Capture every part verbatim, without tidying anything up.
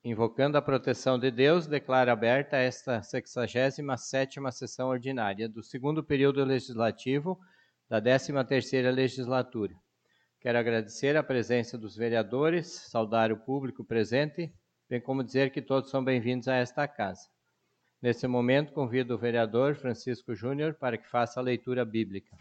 Invocando a proteção de Deus, declaro aberta esta sexagésima sétima sessão ordinária do segundo período legislativo da décima terceira legislatura. Quero agradecer a presença dos vereadores, saudar o público presente, bem como dizer que todos são bem-vindos a esta casa. Nesse momento, convido o vereador Francisco Júnior para que faça a leitura bíblica.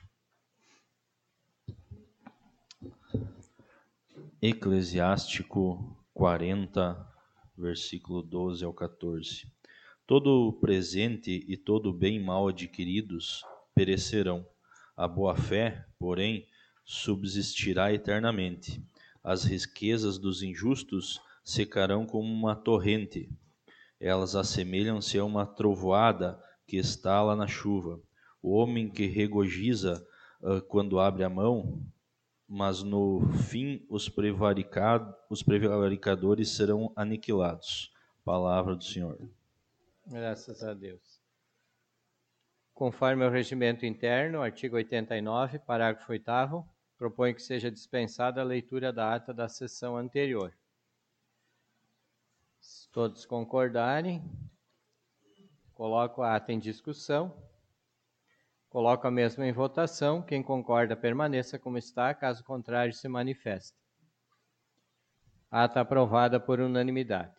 Eclesiástico quarenta, versículo doze ao quatorze. Todo o presente e todo o bem mal adquiridos perecerão. A boa-fé, porém, subsistirá eternamente. As riquezas dos injustos secarão como uma torrente. Elas assemelham-se a uma trovoada que estala na chuva. O homem que regozija uh, quando abre a mão, mas no fim os, prevaricado, os prevaricadores serão aniquilados. Palavra do Senhor. Graças a Deus. Conforme o regimento interno, artigo oitenta e nove, parágrafo oitavo, proponho que seja dispensada a leitura da ata da sessão anterior. Se todos concordarem, coloco a ata em discussão. Coloco a mesma em votação. Quem concorda, permaneça como está. Caso contrário, se manifeste. Ata aprovada por unanimidade.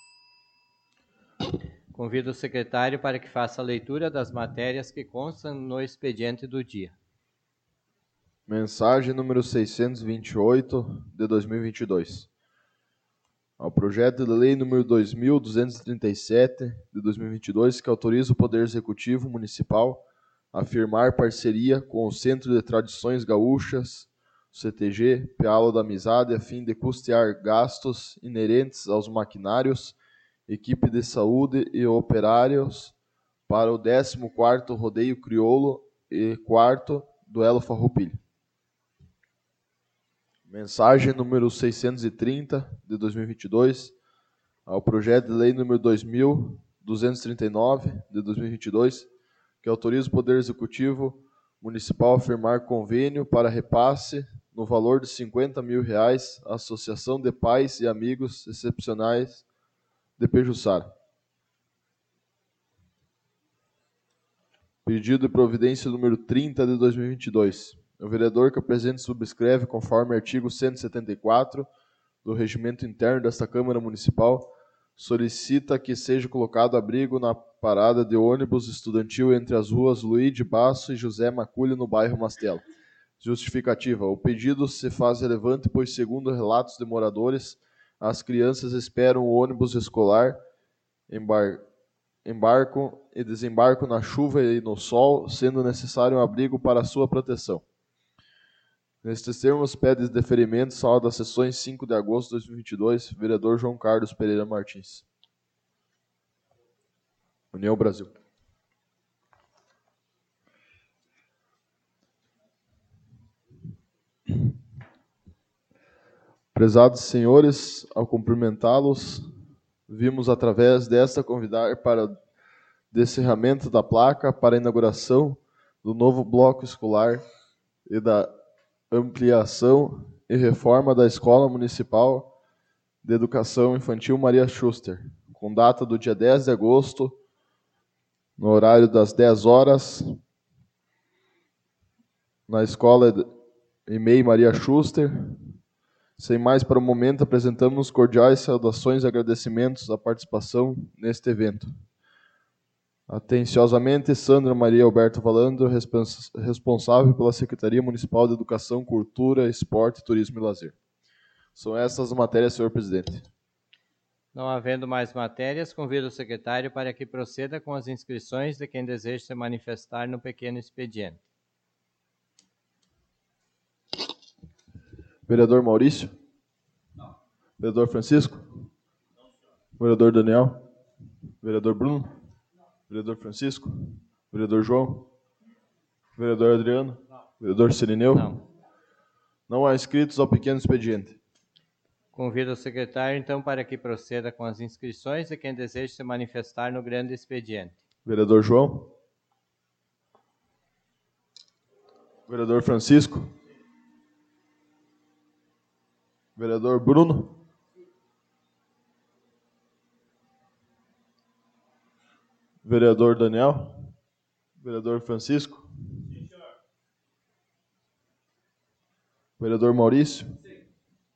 Convido o secretário para que faça a leitura das matérias que constam no expediente do dia. Mensagem número seiscentos e vinte e oito, de dois mil e vinte e dois. Ao projeto de lei número dois mil duzentos e trinta e sete, de dois mil e vinte e dois, que autoriza o Poder Executivo Municipal a firmar parceria com o Centro de Tradições Gaúchas, C T G, Pealo da Amizade, a fim de custear gastos inerentes aos maquinários, equipe de saúde e operários para o décimo quarto Rodeio Crioulo e quarto Duelo Farroupilha. Mensagem número seiscentos e trinta, de dois mil e vinte e dois, ao projeto de lei número dois mil duzentos e trinta e nove, de dois mil e vinte e dois, que autoriza o Poder Executivo Municipal a firmar convênio para repasse no valor de cinquenta mil reais à Associação de Pais e Amigos Excepcionais de Pejuçara. Pedido de providência número trinta, de dois mil e vinte e dois. O vereador que apresente subscreve conforme artigo cento e setenta e quatro do Regimento Interno desta Câmara Municipal, solicita que seja colocado abrigo na parada de ônibus estudantil entre as ruas Luís de Basso e José Maculho, no bairro Mastelo. Justificativa. O pedido se faz relevante, pois, segundo relatos de moradores, as crianças esperam o ônibus escolar, embar... embarcam e desembarcam na chuva e no sol, sendo necessário um abrigo para sua proteção. Nestes termos, pede deferimento, sala das sessões cinco de agosto de dois mil e vinte e dois, vereador João Carlos Pereira Martins. União Brasil. Prezados senhores, ao cumprimentá-los, vimos através desta convidar para o descerramento da placa para a inauguração do novo bloco escolar e da ampliação e reforma da Escola Municipal de Educação Infantil Maria Schuster, com data do dia dez de agosto, no horário das dez horas, na Escola E M E I Maria Schuster. Sem mais para o momento, apresentamos cordiais saudações e agradecimentos à participação neste evento. Atenciosamente, Sandra Maria Alberto Valandro, responsável pela Secretaria Municipal de Educação, Cultura, Esporte, Turismo e Lazer. São essas as matérias, senhor presidente. Não havendo mais matérias, convido o secretário para que proceda com as inscrições de quem deseja se manifestar no pequeno expediente. Vereador Maurício? Não. Vereador Francisco? Não, senhor. Vereador Daniel? Vereador Bruno? Não. Vereador Francisco? Vereador João? Vereador Adriano? Não. Vereador Cirineu? Não. Não há inscritos ao pequeno expediente. Convido o secretário, então, para que proceda com as inscrições de quem deseja se manifestar no grande expediente. Vereador João? Vereador Francisco? Vereador Bruno? Vereador Daniel. Vereador Francisco. Sim, senhor. Vereador Maurício. Sim.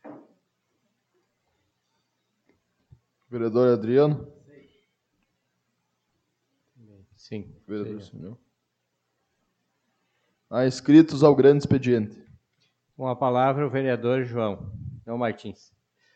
Vereador Adriano. Sim. Sim. Vereador Samuel. Há inscritos ao grande expediente. Com a palavra o vereador João. João Martins.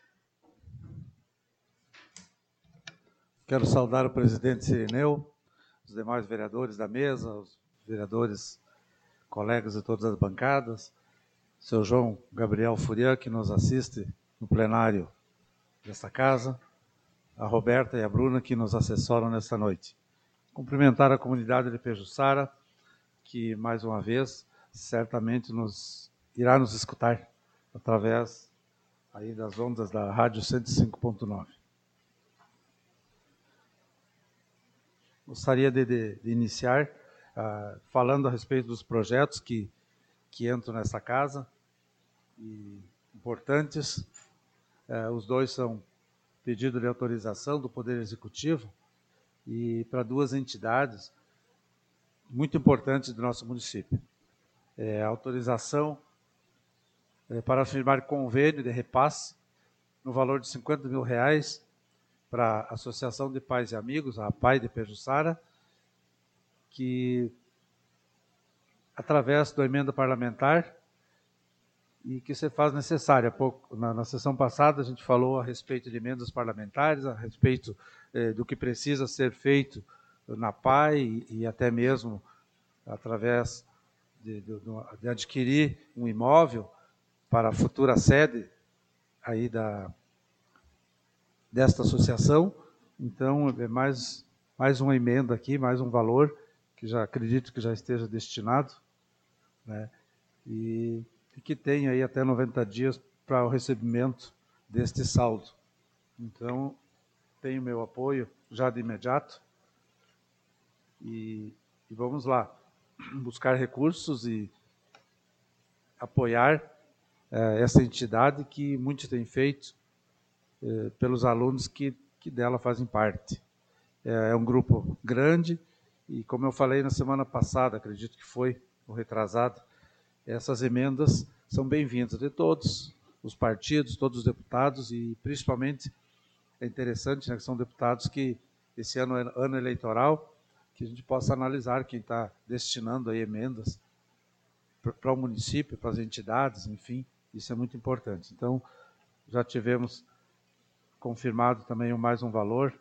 Quero saudar o presidente Cirineu, os demais vereadores da mesa, os vereadores, colegas de todas as bancadas, seu João Gabriel Furian, que nos assiste no plenário desta casa, a Roberta e a Bruna, que nos assessoram nesta noite. Cumprimentar a comunidade de Pejuçara, que, mais uma vez, certamente nos irá nos escutar através aí das ondas da Rádio cento e cinco ponto nove. Gostaria de, de, de iniciar uh, falando a respeito dos projetos que, que entram nessa casa, e importantes. Uh, os dois são pedido de autorização do Poder Executivo e para duas entidades muito importantes do nosso município. É, autorização é, para firmar convênio de repasse no valor de cinquenta mil reais para a Associação de Pais e Amigos, a APAI de Pejuçara, que, através da emenda parlamentar, e que se faz necessária. Pouco, na, na sessão passada, a gente falou a respeito de emendas parlamentares, a respeito eh, do que precisa ser feito na APAI e, e até mesmo através de, de, de adquirir um imóvel para a futura sede aí da, desta associação. Então, é mais, mais uma emenda aqui, mais um valor, que já acredito que já esteja destinado, né? E, e que tem aí até noventa dias para o recebimento deste saldo. Então, tenho meu apoio já de imediato. E, e vamos lá, buscar recursos e apoiar eh, essa entidade que muito tem feito eh, pelos alunos que, que dela fazem parte. É, é um grupo grande e, como eu falei na semana passada, acredito que foi, ou retrasado, essas emendas são bem-vindas de todos os partidos, todos os deputados, e principalmente é interessante, né, que são deputados que esse ano é ano eleitoral, que a gente possa analisar quem está destinando aí emendas para o município, para as entidades, enfim, isso é muito importante. Então, já tivemos confirmado também mais um valor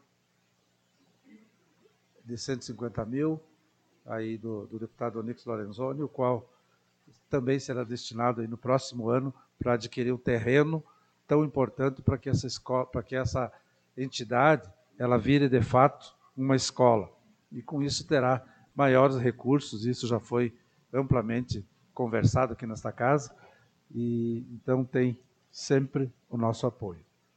de cento e cinquenta mil, aí do, do deputado Onix Lorenzoni, o qual também será destinado aí no próximo ano para adquirir um terreno tão importante para que essa escola, para que essa entidade ela vire de fato uma escola. E com isso terá maiores recursos, isso já foi amplamente conversado aqui nesta casa, e então tem sempre o nosso apoio.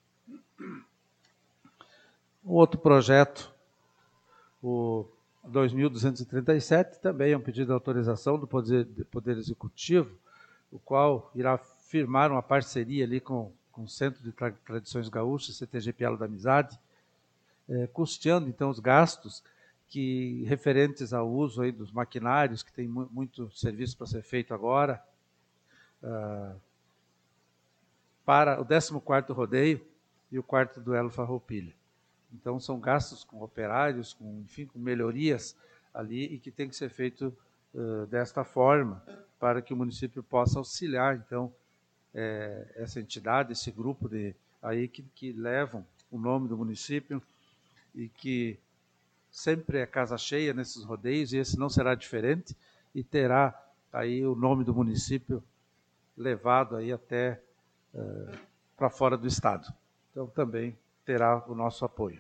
Um outro projeto, o dois mil duzentos e trinta e sete, também é um pedido de autorização do Poder, Poder Executivo, o qual irá firmar uma parceria ali com, com o Centro de Tra Tradições Gaúchas, C T G Pialo da Amizade, é, custeando então os gastos que, referentes ao uso aí dos maquinários, que tem mu muito serviço para ser feito agora, uh, para o décimo quarto rodeio e o quarto duelo Farroupilha. Então, são gastos com operários, com, enfim, com melhorias ali, e que tem que ser feito uh, desta forma, para que o município possa auxiliar, então, é, essa entidade, esse grupo de, aí que, que levam o nome do município e que sempre é casa cheia nesses rodeios, e esse não será diferente, e terá aí o nome do município levado aí até uh, para fora do estado. Então, também terá o nosso apoio.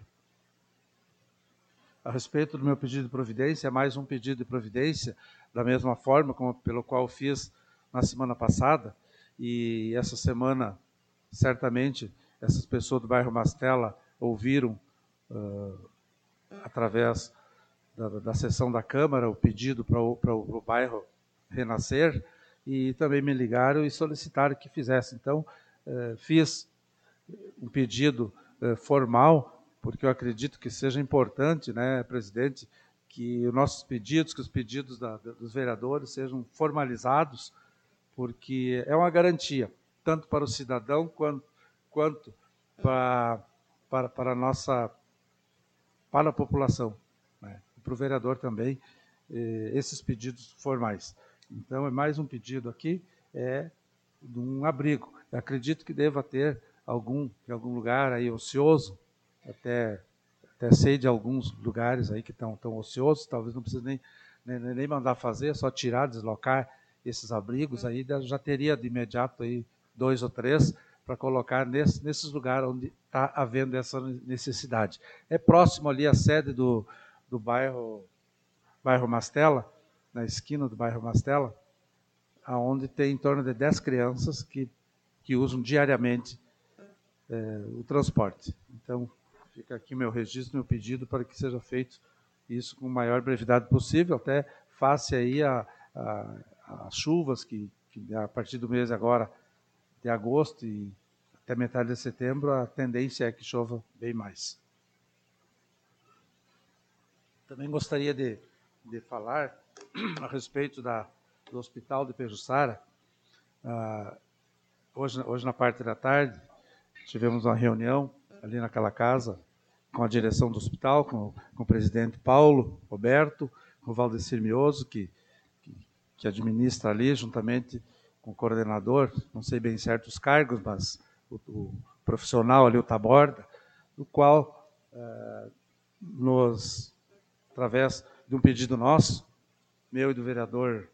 A respeito do meu pedido de providência, é mais um pedido de providência, da mesma forma como pelo qual fiz na semana passada, e essa semana, certamente, essas pessoas do bairro Mastela ouviram, uh, através da, da sessão da Câmara, o pedido para o, para o bairro renascer, e também me ligaram e solicitaram que fizesse. Então, uh, fiz um pedido formal, porque eu acredito que seja importante, né, presidente, que os nossos pedidos, que os pedidos da, dos vereadores sejam formalizados, porque é uma garantia, tanto para o cidadão quanto, quanto para, para, para, a nossa, para a população, né? Para o vereador também, eh, esses pedidos formais. Então, é mais um pedido aqui, é de um abrigo. Eu acredito que deva ter algum, em algum lugar aí ocioso, até, até sei de alguns lugares aí que estão tão ociosos, talvez não precise nem, nem, nem mandar fazer, só tirar, deslocar esses abrigos, aí já teria de imediato aí dois ou três para colocar nesse, nesses lugares onde está havendo essa necessidade. É próximo ali a sede do, do bairro, bairro Mastella, na esquina do bairro Mastella, onde tem em torno de dez crianças que, que usam diariamente é, o transporte. Então, fica aqui meu registro, meu pedido para que seja feito isso com a maior brevidade possível, até face aí a, a, as chuvas que, que a partir do mês agora de agosto e até metade de setembro, a tendência é que chova bem mais. Também gostaria de, de falar a respeito da, do Hospital de Pejuçara. Ah, hoje, hoje, na parte da tarde, tivemos uma reunião ali naquela casa com a direção do hospital, com, com o presidente Paulo Roberto, com o Valdecir Mioso, que, que, que administra ali, juntamente com o coordenador, não sei bem certos cargos, mas o, o profissional ali, o Taborda, do qual, eh, nos, através de um pedido nosso, meu e do vereador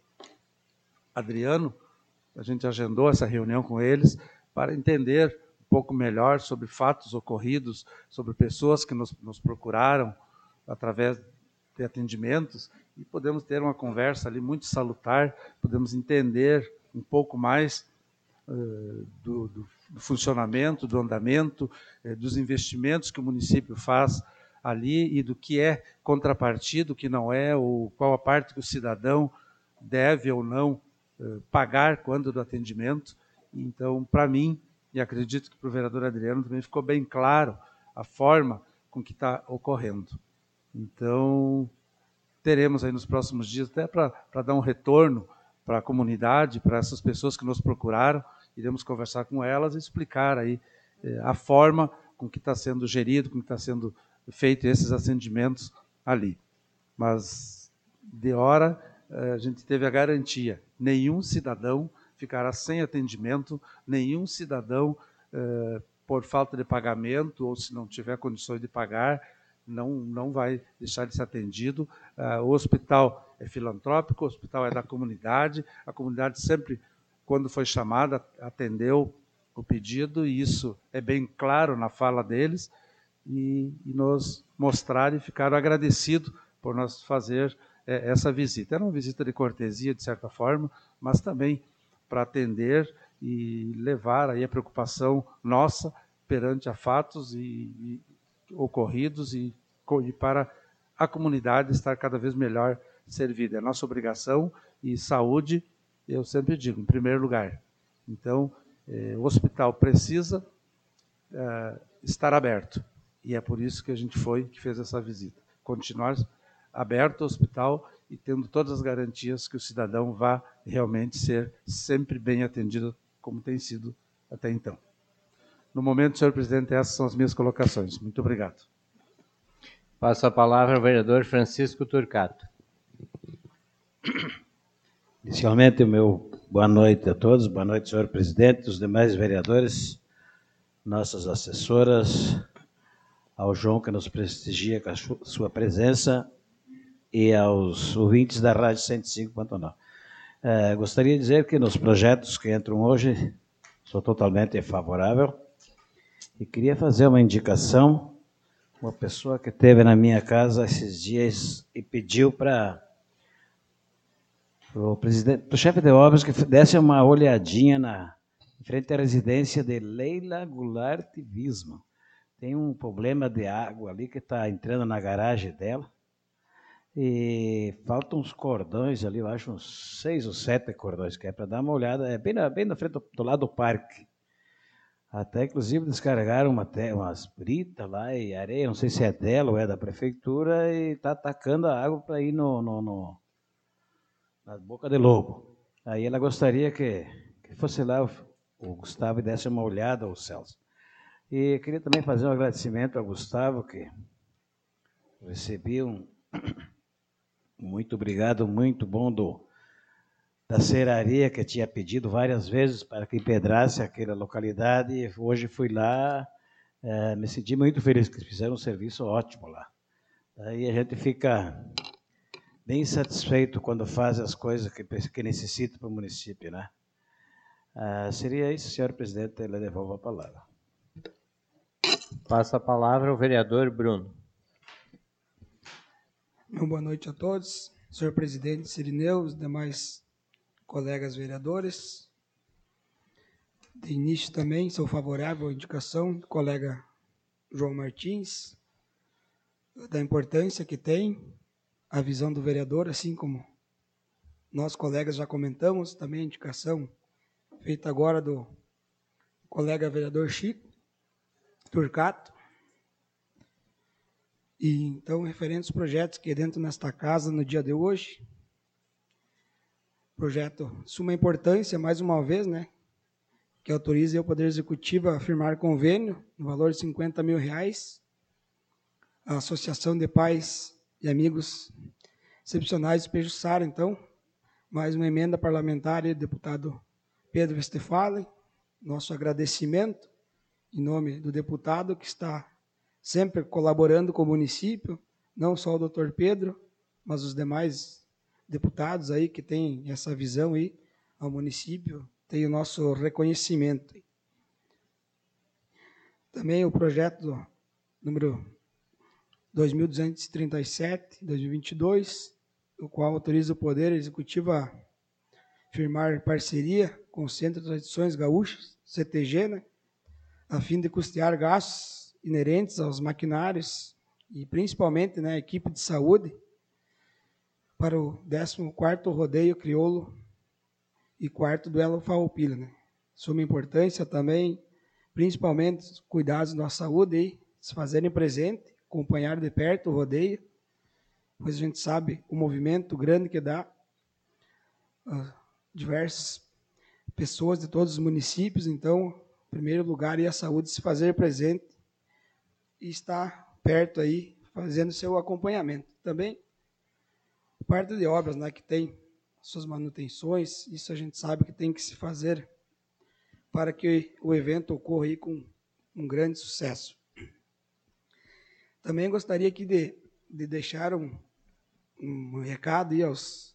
Adriano, a gente agendou essa reunião com eles para entender um pouco melhor sobre fatos ocorridos, sobre pessoas que nos, nos procuraram através de atendimentos, e podemos ter uma conversa ali muito salutar, podemos entender um pouco mais uh, do, do, do funcionamento, do andamento, uh, dos investimentos que o município faz ali e do que é contrapartido, o que não é, ou qual a parte que o cidadão deve ou não uh, pagar quando do atendimento. Então, para mim, e acredito que para o vereador Adriano também ficou bem claro a forma com que está ocorrendo. Então, teremos aí nos próximos dias, até para dar um retorno para a comunidade, para essas pessoas que nos procuraram, iremos conversar com elas e explicar aí eh, a forma com que está sendo gerido, com que está sendo feito esses atendimentos ali. Mas, de hora, a gente teve a garantia, nenhum cidadão ficará sem atendimento, nenhum cidadão, eh, por falta de pagamento, ou se não tiver condições de pagar, não, não vai deixar de ser atendido. Uh, o hospital é filantrópico, o hospital é da comunidade, a comunidade sempre, quando foi chamada, atendeu o pedido, e isso é bem claro na fala deles, e, e nos mostraram e ficaram agradecidos por nós fazer eh, essa visita. Era uma visita de cortesia, de certa forma, mas também para atender e levar aí a preocupação nossa perante a fatos e, e ocorridos e, e para a comunidade estar cada vez melhor servida. É nossa obrigação, e saúde, eu sempre digo, em primeiro lugar. Então, eh, o hospital precisa eh, estar aberto, e é por isso que a gente foi, que fez essa visita. Continuar aberto o hospital e tendo todas as garantias que o cidadão vá realmente ser sempre bem atendido, como tem sido até então. No momento, senhor presidente, essas são as minhas colocações. Muito obrigado. Passo a palavra ao vereador Francisco Turcato. Inicialmente, o meu boa noite a todos, boa noite, senhor presidente, os demais vereadores, nossas assessoras, ao João, que nos prestigia com a sua presença, e aos ouvintes da Rádio cento e cinco ponto nove. É, gostaria de dizer que nos projetos que entram hoje, sou totalmente favorável, e queria fazer uma indicação. Uma pessoa que esteve na minha casa esses dias e pediu para o presidente, para o chefe de obras, que desse uma olhadinha na em frente à residência de Leila Goulart Visman. Tem um problema de água ali que está entrando na garagem dela. E faltam uns cordões ali, eu acho uns seis ou sete cordões, que é para dar uma olhada, é bem na, bem na frente do, do lado do parque. Até, inclusive, descarregaram uma te- umas britas lá e areia, não sei se é dela ou é da prefeitura, e está atacando a água para ir no, no, no- na boca de lobo. Aí ela gostaria que, que fosse lá o, o Gustavo e desse uma olhada, o Celso. E queria também fazer um agradecimento ao Gustavo, que recebi um muito obrigado, muito bom do, da serraria, que tinha pedido várias vezes para que empedrasse aquela localidade. E hoje fui lá, é, me senti muito feliz, que fizeram um serviço ótimo lá. Aí a gente fica bem satisfeito quando faz as coisas que, que necessita para o município, né? Ah, seria isso, senhor presidente, ele devolve a palavra. Passa a palavra ao vereador Bruno. Uma boa noite a todos, senhor presidente Cirineu, os demais colegas vereadores. De início também sou favorável à indicação do colega João Martins, da importância que tem a visão do vereador, assim como nós colegas já comentamos, também a indicação feita agora do colega vereador Chico Turcato. E então, referente aos projetos que dentro nesta casa no dia de hoje, projeto de suma importância, mais uma vez, né, que autoriza o Poder Executivo a firmar convênio no valor de cinquenta mil reais, a Associação de Pais e Amigos Excepcionais de Pejuçara, então, mais uma emenda parlamentar do deputado Pedro Westphalen, nosso agradecimento em nome do deputado que está sempre colaborando com o município, não só o doutor Pedro, mas os demais deputados aí que têm essa visão aí ao município, tem o nosso reconhecimento. Também o projeto número dois mil duzentos e trinta e sete, dois mil e vinte e dois, o qual autoriza o Poder Executivo a firmar parceria com o Centro de Tradições Gaúchas, C T G, né, a fim de custear gastos inerentes aos maquinários e principalmente, né, a equipe de saúde para o décimo quarto Rodeio Crioulo e quarto Duelo Farroupilha, né. Suma importância também, principalmente os cuidados da saúde, aí, se fazerem presente, acompanhar de perto o rodeio, pois a gente sabe o movimento grande que dá a diversas pessoas de todos os municípios. Então, em primeiro lugar, é a saúde se fazer presente e estar perto aí, fazendo seu acompanhamento. Também, parte de obras, né, que tem suas manutenções, isso a gente sabe que tem que se fazer para que o evento ocorra aí com um grande sucesso. Também gostaria aqui de, de deixar um, um recado aí aos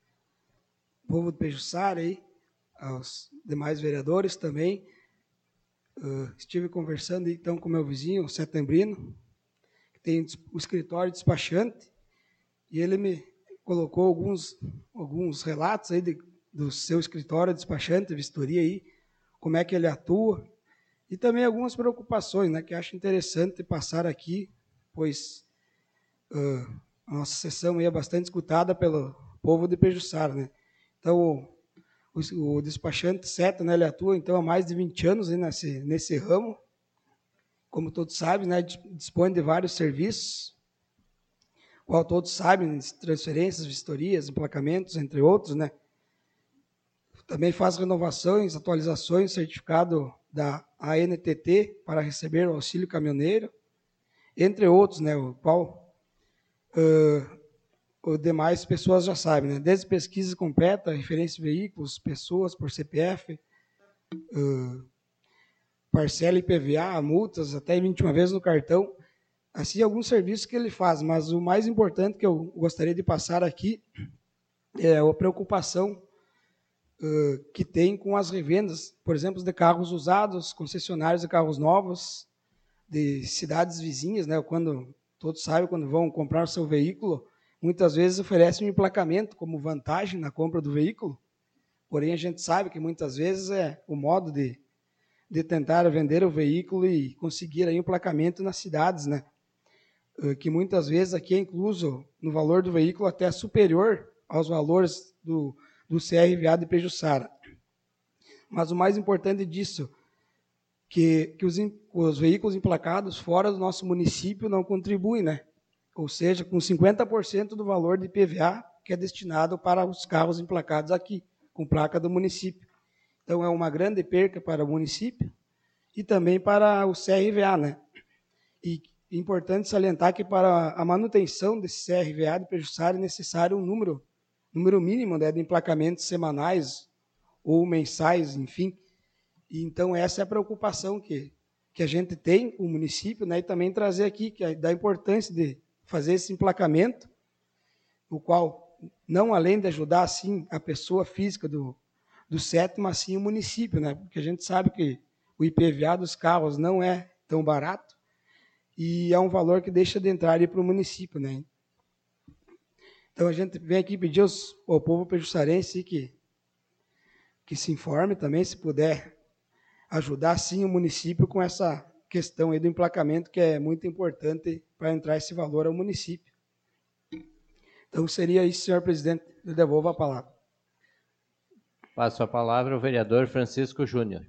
povo de Pejuçara, aí, aos demais vereadores também. Uh, estive conversando então com meu vizinho, o Setembrino, que tem o escritório despachante, e ele me colocou alguns, alguns relatos aí de, do seu escritório despachante, vistoria aí, como é que ele atua, e também algumas preocupações, né, que acho interessante passar aqui, pois uh, a nossa sessão aí é bastante escutada pelo povo de Pejuçara, né? Então, o, o, o despachante Seta, né, ele atua então há mais de vinte anos aí nesse, nesse ramo, como todos sabem, né, dispõe de vários serviços, qual todos sabem, transferências, vistorias, emplacamentos, entre outros, né? Também faz renovações, atualizações, certificado da A N T T para receber o auxílio caminhoneiro, entre outros, né, o qual uh, os demais pessoas já sabem, né, desde pesquisa completa, referência de veículos, pessoas por C P F, uh, parcela I P V A, multas, até vinte e uma vezes no cartão, assim, alguns serviços que ele faz, mas o mais importante que eu gostaria de passar aqui é a preocupação uh, que tem com as revendas, por exemplo, de carros usados, concessionários de carros novos, de cidades vizinhas, né? Quando todos sabem, quando vão comprar o seu veículo, muitas vezes oferecem um emplacamento como vantagem na compra do veículo, porém a gente sabe que muitas vezes é o modo de, de tentar vender o veículo e conseguir aí um emplacamento nas cidades, né? Que muitas vezes aqui é incluso no valor do veículo até superior aos valores do, do C R V A de Pejuçara. Mas o mais importante disso, que, que os, os veículos emplacados fora do nosso município não contribuem, né? Ou seja, com cinquenta por cento do valor de I P V A que é destinado para os carros emplacados aqui, com placa do município. Então, é uma grande perca para o município e também para o C R V A, né? E é importante salientar que para a manutenção desse C R V A de Pejuçara é necessário um número, número mínimo, né, de emplacamentos semanais ou mensais, enfim. E, então, essa é a preocupação que, que a gente tem com o município, né, e também trazer aqui que é da importância de fazer esse emplacamento, o qual, não além de ajudar, assim, a pessoa física do, do sétimo, mas sim o município, né, porque a gente sabe que o I P V A dos carros não é tão barato e é um valor que deixa de entrar para o município, né. Então, a gente vem aqui pedir aos, ao povo pejuçarense que, que se informe também, se puder ajudar, sim, o município com essa questão aí do emplacamento, que é muito importante para entrar esse valor ao município. Então, seria isso, senhor presidente. Eu devolvo a palavra. Passo a palavra ao vereador Francisco Júnior.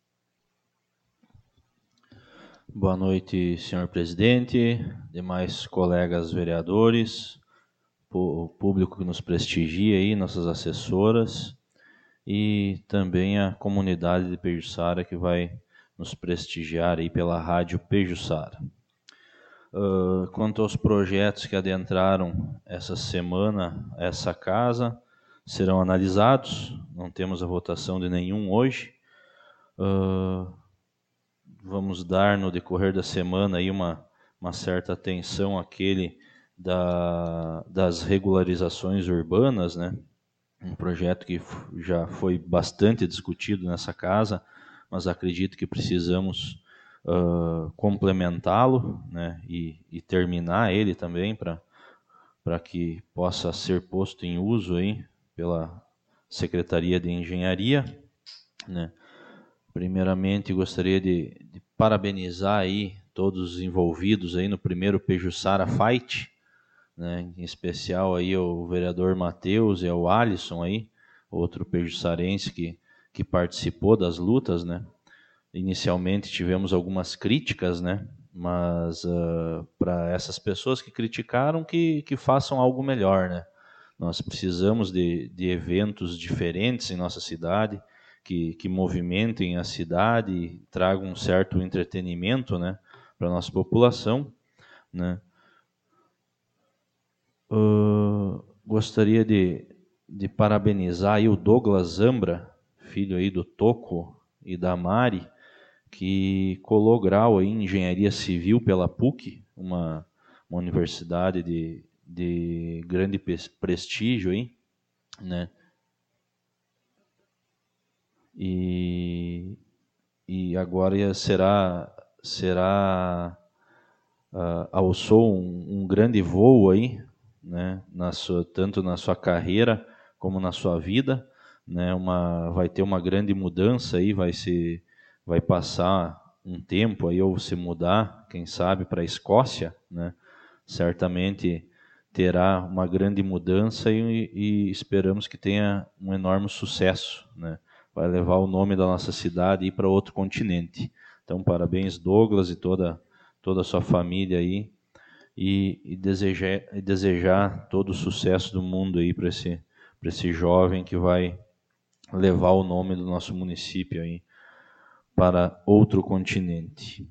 Boa noite, senhor presidente, demais colegas vereadores, o público que nos prestigia aí, nossas assessoras, e também a comunidade de Pejuçara que vai nos prestigiar aí pela rádio Pejuçara. Uh, quanto aos projetos que adentraram essa semana, essa casa, serão analisados, não temos a votação de nenhum hoje. Uh, vamos dar no decorrer da semana aí uma, uma certa atenção àquele da, das regularizações urbanas, né? Um projeto que já foi bastante discutido nessa casa, mas acredito que precisamos uh, complementá-lo, né, e, e terminar ele também para para que possa ser posto em uso aí pela Secretaria de Engenharia, né. Primeiramente, gostaria de, de parabenizar aí todos os envolvidos aí no primeiro Pejuçara Fight, né, em especial aí o vereador Matheus e o Alisson aí, outro pejuçarense que, que participou das lutas, né. Inicialmente tivemos algumas críticas, né, mas uh, para essas pessoas que criticaram, que, que façam algo melhor, né. Nós precisamos de, de eventos diferentes em nossa cidade, que, que movimentem a cidade e tragam um certo entretenimento, né, para a nossa população, né. Uh, gostaria de, de parabenizar aí o Douglas Zambra, filho aí do Toco e da Mari, que colou grau aí em Engenharia Civil pela P U C, uma, uma universidade de, de grande prestígio aí, né? E, e agora será, será uh, alçou um, um grande voo aí, né, na sua, tanto na sua carreira como na sua vida, né, uma, vai ter uma grande mudança aí, vai, se, vai passar um tempo aí, ou se mudar, quem sabe, para a Escócia, né, certamente terá uma grande mudança e, e esperamos que tenha um enorme sucesso, né, vai levar o nome da nossa cidade para outro continente. Então, parabéns, Douglas, e toda, toda a sua família aí, E, e, desejar, e desejar todo o sucesso do mundo aí para esse, para esse jovem que vai levar o nome do nosso município aí para outro continente.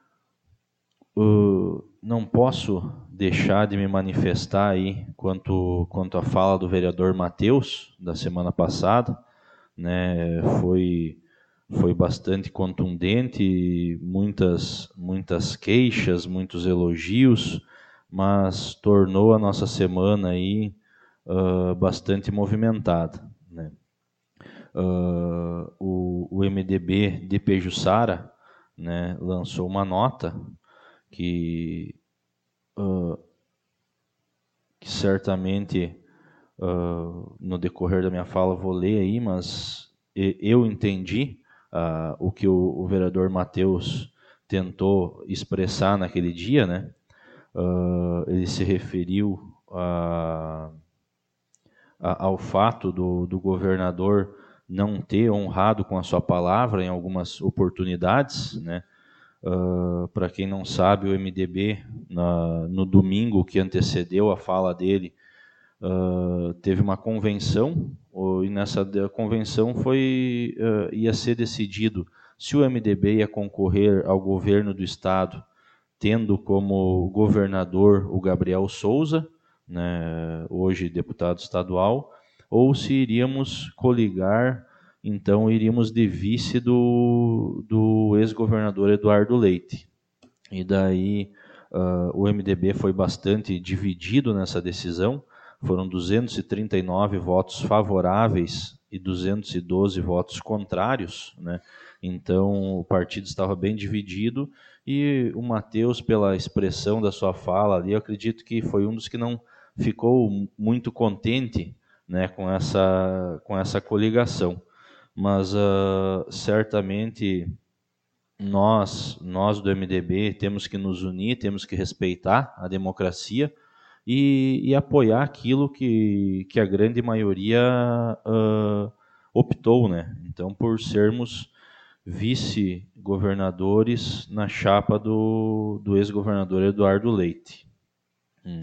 Uh, não posso deixar de me manifestar aí quanto, quanto à fala do vereador Matheus da semana passada, né, foi, foi bastante contundente, muitas, muitas queixas, muitos elogios, mas tornou a nossa semana aí uh, bastante movimentada, né? Uh, o, o M D B de Pejuçara, né, lançou uma nota que, uh, que certamente uh, no decorrer da minha fala vou ler aí, mas eu entendi uh, o que o, o vereador Matheus tentou expressar naquele dia, né? Uh, ele se referiu a, a, ao fato do, do governador não ter honrado com a sua palavra em algumas oportunidades, né? Uh, para quem não sabe, o M D B, na, no domingo que antecedeu a fala dele, uh, teve uma convenção, uh, e nessa convenção foi, uh, ia ser decidido se o M D B ia concorrer ao governo do Estado, tendo como governador o Gabriel Souza, né, hoje deputado estadual, ou se iríamos coligar, então iríamos de vice do, do ex-governador Eduardo Leite. E daí uh, o M D B foi bastante dividido nessa decisão, foram duzentos e trinta e nove votos favoráveis e duzentos e doze votos contrários, né? Então o partido estava bem dividido, e o Matheus, pela expressão da sua fala ali, eu acredito que foi um dos que não ficou muito contente, né, com essa, com essa coligação. Mas uh, certamente nós, nós do M D B temos que nos unir, temos que respeitar a democracia e, e apoiar aquilo que, que a grande maioria uh, optou, né? Então, por sermos vice-governadores na chapa do, do ex-governador Eduardo Leite. Hum.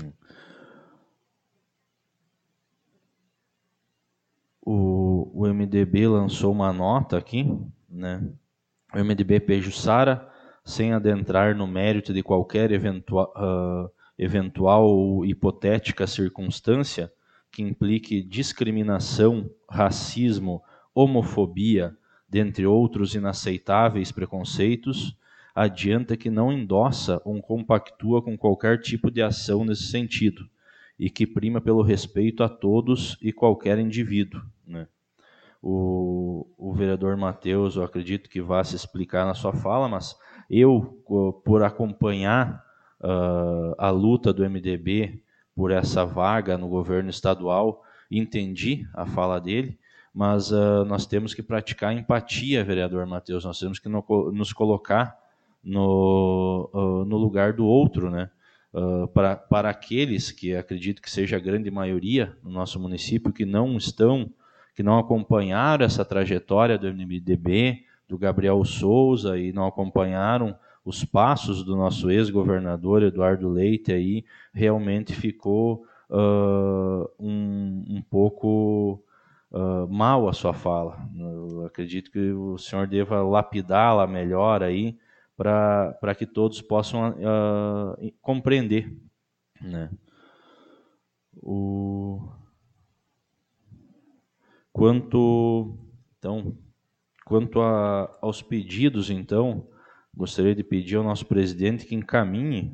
O, o M D B lançou uma nota aqui, né? O M D B Pejuçara, sem adentrar no mérito de qualquer eventual, uh, eventual ou hipotética circunstância que implique discriminação, racismo, homofobia, dentre outros inaceitáveis preconceitos, adianta que não endossa ou compactua com qualquer tipo de ação nesse sentido, e que prima pelo respeito a todos e qualquer indivíduo, né? O, o vereador Matheus, eu acredito que vá se explicar na sua fala, mas eu, por acompanhar uh, a luta do M D B por essa vaga no governo estadual, entendi a fala dele, mas uh, nós temos que praticar empatia, vereador Matheus, nós temos que no, nos colocar no, uh, no lugar do outro, né? Uh, para, para aqueles que acredito que seja a grande maioria no nosso município que não estão, que não acompanharam essa trajetória do M D B, do Gabriel Souza, e não acompanharam os passos do nosso ex-governador Eduardo Leite, aí realmente ficou uh, um, um pouco uh, mal a sua fala. Eu acredito que o senhor deva lapidá-la melhor aí, para que todos possam uh, compreender, né? O... Quanto, então, quanto a, aos pedidos, então, gostaria de pedir ao nosso presidente que encaminhe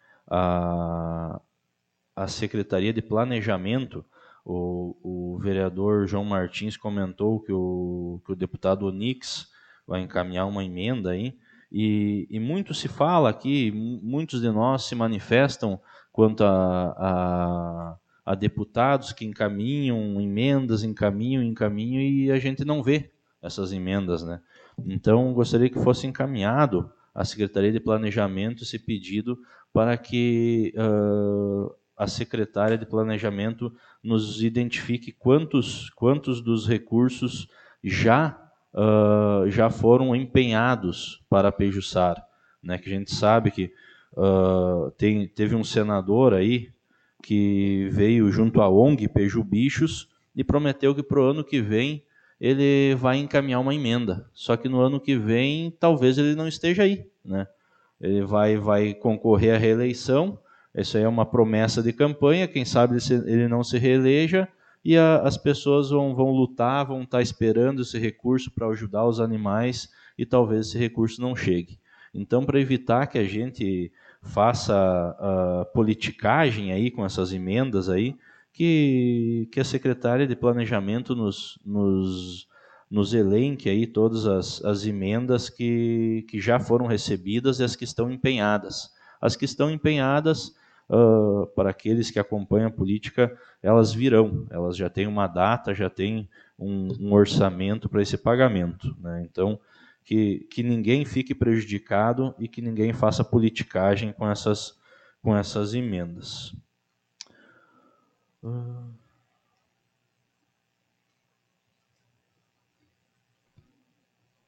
a, a Secretaria de Planejamento. O, o vereador João Martins comentou que o, que o deputado Onix vai encaminhar uma emenda aí, e, e muito se fala aqui, muitos de nós se manifestam quanto a, a, a deputados que encaminham emendas, encaminham, encaminham, e a gente não vê essas emendas, né? Então, gostaria que fosse encaminhado à Secretaria de Planejamento esse pedido para que uh, a secretária de Planejamento nos identifique quantos, quantos dos recursos já Uh, já foram empenhados para Pejuçara, né? Que a gente sabe que uh, tem, teve um senador aí que veio junto à O N G Peju Bichos e prometeu que para o ano que vem ele vai encaminhar uma emenda, só que no ano que vem talvez ele não esteja aí, né? Ele vai, vai concorrer à reeleição, isso aí é uma promessa de campanha, quem sabe ele não se reeleja, e a, as pessoas vão, vão lutar, vão estar esperando esse recurso para ajudar os animais, e talvez esse recurso não chegue. Então, para evitar que a gente faça a politicagem aí com essas emendas aí, que, que a secretária de Planejamento nos, nos, nos elenque aí todas as, as emendas que, que já foram recebidas e as que estão empenhadas. As que estão empenhadas, Uh, para aqueles que acompanham a política, elas virão, elas já têm uma data, já têm um, um orçamento para esse pagamento, né? Então, que, que ninguém fique prejudicado e que ninguém faça politicagem com essas, com essas emendas. Uh...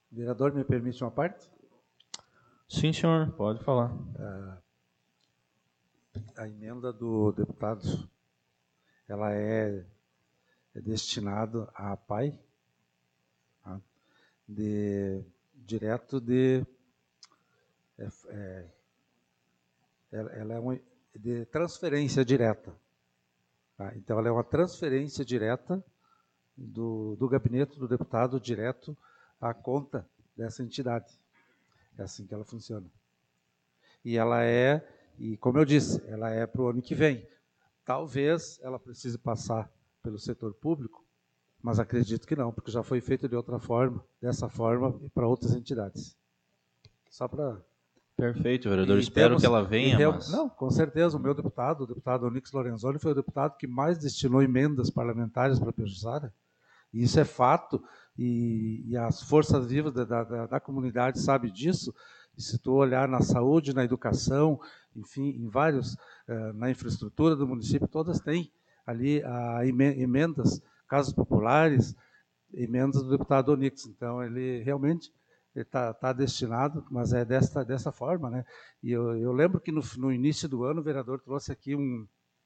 Vereador, me permite uma parte? Sim, senhor, pode falar. A emenda do deputado, ela é, é destinada a pai, tá? de, direto de... É, é, ela, ela é uma, de transferência direta. Tá? Então, ela é uma transferência direta do, do gabinete do deputado direto à conta dessa entidade. É assim que ela funciona. E ela é, e como eu disse, ela é para o ano que vem. Talvez ela precise passar pelo setor público, mas acredito que não, porque já foi feito de outra forma, dessa forma, para outras entidades. Só para... Perfeito, vereador. E Espero temos- que ela venha, real- mas... Não, com certeza. O meu deputado, o deputado Onix Lorenzoni, foi o deputado que mais destinou emendas parlamentares para a Pejuçara. E isso é fato, e, e as forças vivas da, da, da comunidade sabem disso. E se tu olhar na saúde, na educação, enfim, em vários, eh, na infraestrutura do município, todas têm ali a emendas, casos populares, emendas do deputado Onix. Então, ele realmente está tá destinado, mas é desta, dessa forma, né? E eu, eu lembro que no, no início do ano o vereador trouxe aqui um,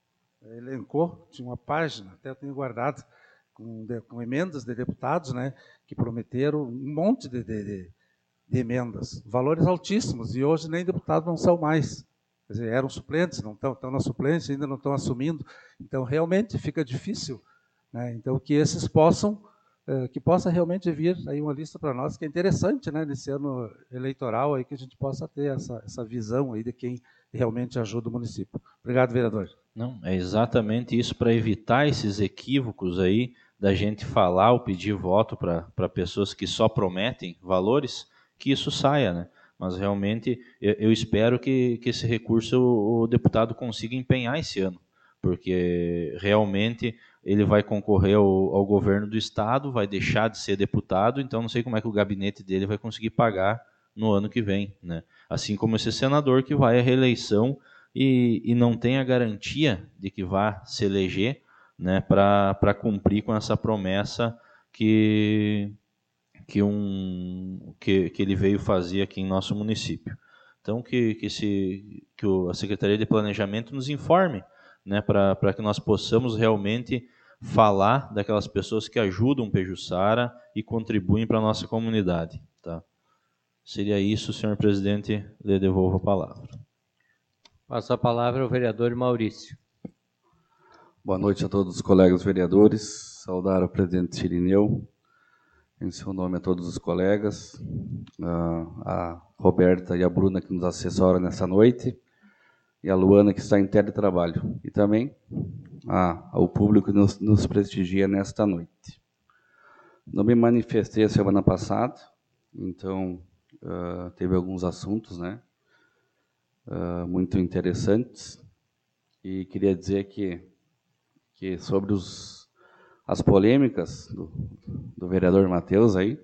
elencou, tinha uma página, até eu tenho guardado, com, de, com emendas de deputados, né, que prometeram um monte de, de, de, de emendas, valores altíssimos, e hoje nem deputados não são mais. Quer dizer, eram suplentes, não estão, estão na suplência, ainda não estão assumindo. Então, realmente, fica difícil, né? Então, que esses possam, eh, que possa realmente vir aí uma lista para nós, que é interessante, né, nesse ano eleitoral, aí, que a gente possa ter essa, essa visão aí de quem realmente ajuda o município. Obrigado, vereador. Não, é exatamente isso, para evitar esses equívocos aí, da gente falar ou pedir voto para pessoas que só prometem valores, que isso saia, né? Mas realmente eu, eu espero que, que esse recurso o, o deputado consiga empenhar esse ano, porque realmente ele vai concorrer ao, ao governo do estado, vai deixar de ser deputado, então não sei como é que o gabinete dele vai conseguir pagar no ano que vem, né? Assim como esse senador que vai à reeleição e, e não tem a garantia de que vá se eleger, né, para cumprir com essa promessa que, que, um, que, que ele veio fazer aqui em nosso município. Então, que, que, se, que o, a Secretaria de Planejamento nos informe, né, para que nós possamos realmente falar daquelas pessoas que ajudam Pejuçara e contribuem para a nossa comunidade. Tá? Seria isso, senhor presidente, lhe devolvo a palavra. Passo a palavra ao vereador Maurício. Boa noite a todos os colegas vereadores. Saudar o presidente Cirineu, em seu nome a todos os colegas, a Roberta e a Bruna que nos assessoram nessa noite, e a Luana que está em teletrabalho, e também a, ao público que nos, nos prestigia nesta noite. Não me manifestei a semana passada, então uh, teve alguns assuntos, né, uh, muito interessantes, e queria dizer que que sobre os, as polêmicas do, do vereador Matheus aí,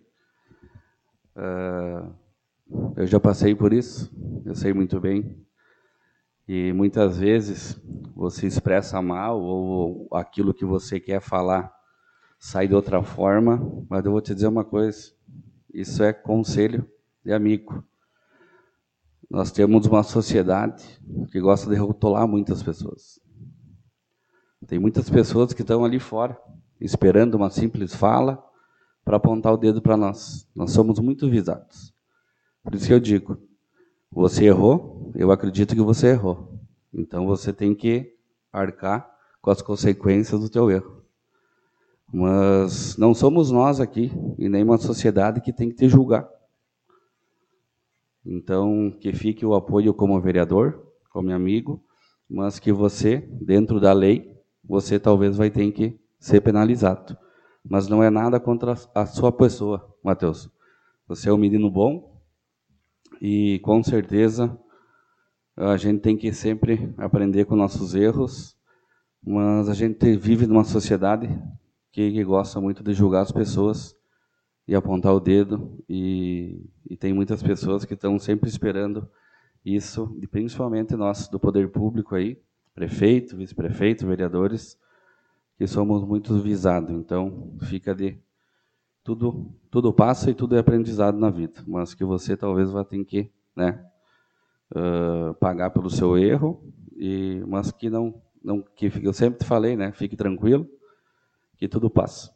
uh, eu já passei por isso, eu sei muito bem, e muitas vezes você expressa mal, ou aquilo que você quer falar sai de outra forma, mas eu vou te dizer uma coisa, isso é conselho de amigo. Nós temos uma sociedade que gosta de rotular muitas pessoas. Tem muitas pessoas que estão ali fora, esperando uma simples fala para apontar o dedo para nós. Nós somos muito visados. Por isso que eu digo, você errou, eu acredito que você errou. Então você tem que arcar com as consequências do teu erro. Mas não somos nós aqui, e nem uma sociedade que tem que te julgar. Então, que fique o apoio como vereador, como amigo, mas que você, dentro da lei, você talvez vai ter que ser penalizado. Mas não é nada contra a sua pessoa, Matheus. Você é um menino bom e, com certeza, a gente tem que sempre aprender com nossos erros, mas a gente vive numa sociedade que, que gosta muito de julgar as pessoas e apontar o dedo, e, e tem muitas pessoas que estão sempre esperando isso, e principalmente nós do poder público aí, prefeito, vice-prefeito, vereadores, que somos muito visados. Então, fica de, tudo, tudo passa e tudo é aprendizado na vida, mas que você talvez vá ter que, né, uh, pagar pelo seu erro, e, mas que não, não, que eu sempre te falei, né, fique tranquilo, que tudo passa.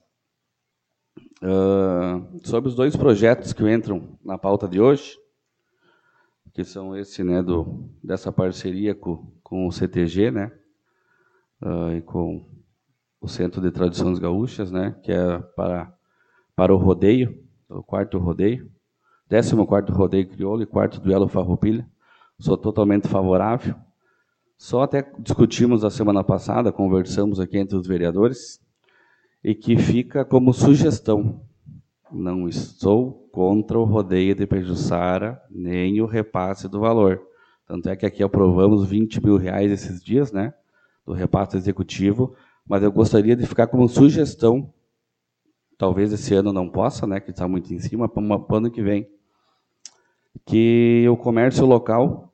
Uh, sobre os dois projetos que entram na pauta de hoje, que são esse, né, do, dessa parceria com, com o C T G, né, uh, e com o Centro de Tradições Gaúchas, né, que é para, para o rodeio, o quarto rodeio, décimo quarto rodeio crioulo e quarto duelo farroupilha. Sou totalmente favorável. Só até discutimos a semana passada, conversamos aqui entre os vereadores, e que fica como sugestão. Não estou contra o rodeio de Pejuçara, nem o repasse do valor. Tanto é que aqui aprovamos vinte mil reais esses dias, né, do repasse executivo, mas eu gostaria de ficar como sugestão, talvez esse ano não possa, né, que está muito em cima, para o ano que vem, que o comércio local,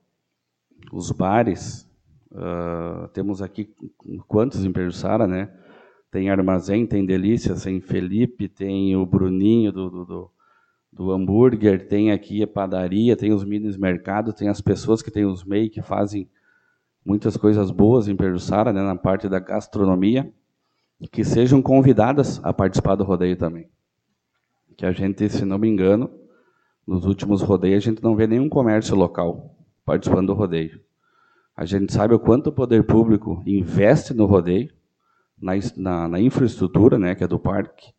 os bares, uh, temos aqui quantos em Pejuçara, né? Tem Armazém, tem Delícias, tem Felipe, tem o Bruninho do, do, do, do hambúrguer, tem aqui a padaria, tem os mini mercados, tem as pessoas que tem os M E I, que fazem muitas coisas boas em Pejuçara, né, na parte da gastronomia, que sejam convidadas a participar do rodeio também. Que a gente, se não me engano, nos últimos rodeios, a gente não vê nenhum comércio local participando do rodeio. A gente sabe o quanto o poder público investe no rodeio, na, na, na infraestrutura, né, que é do parque,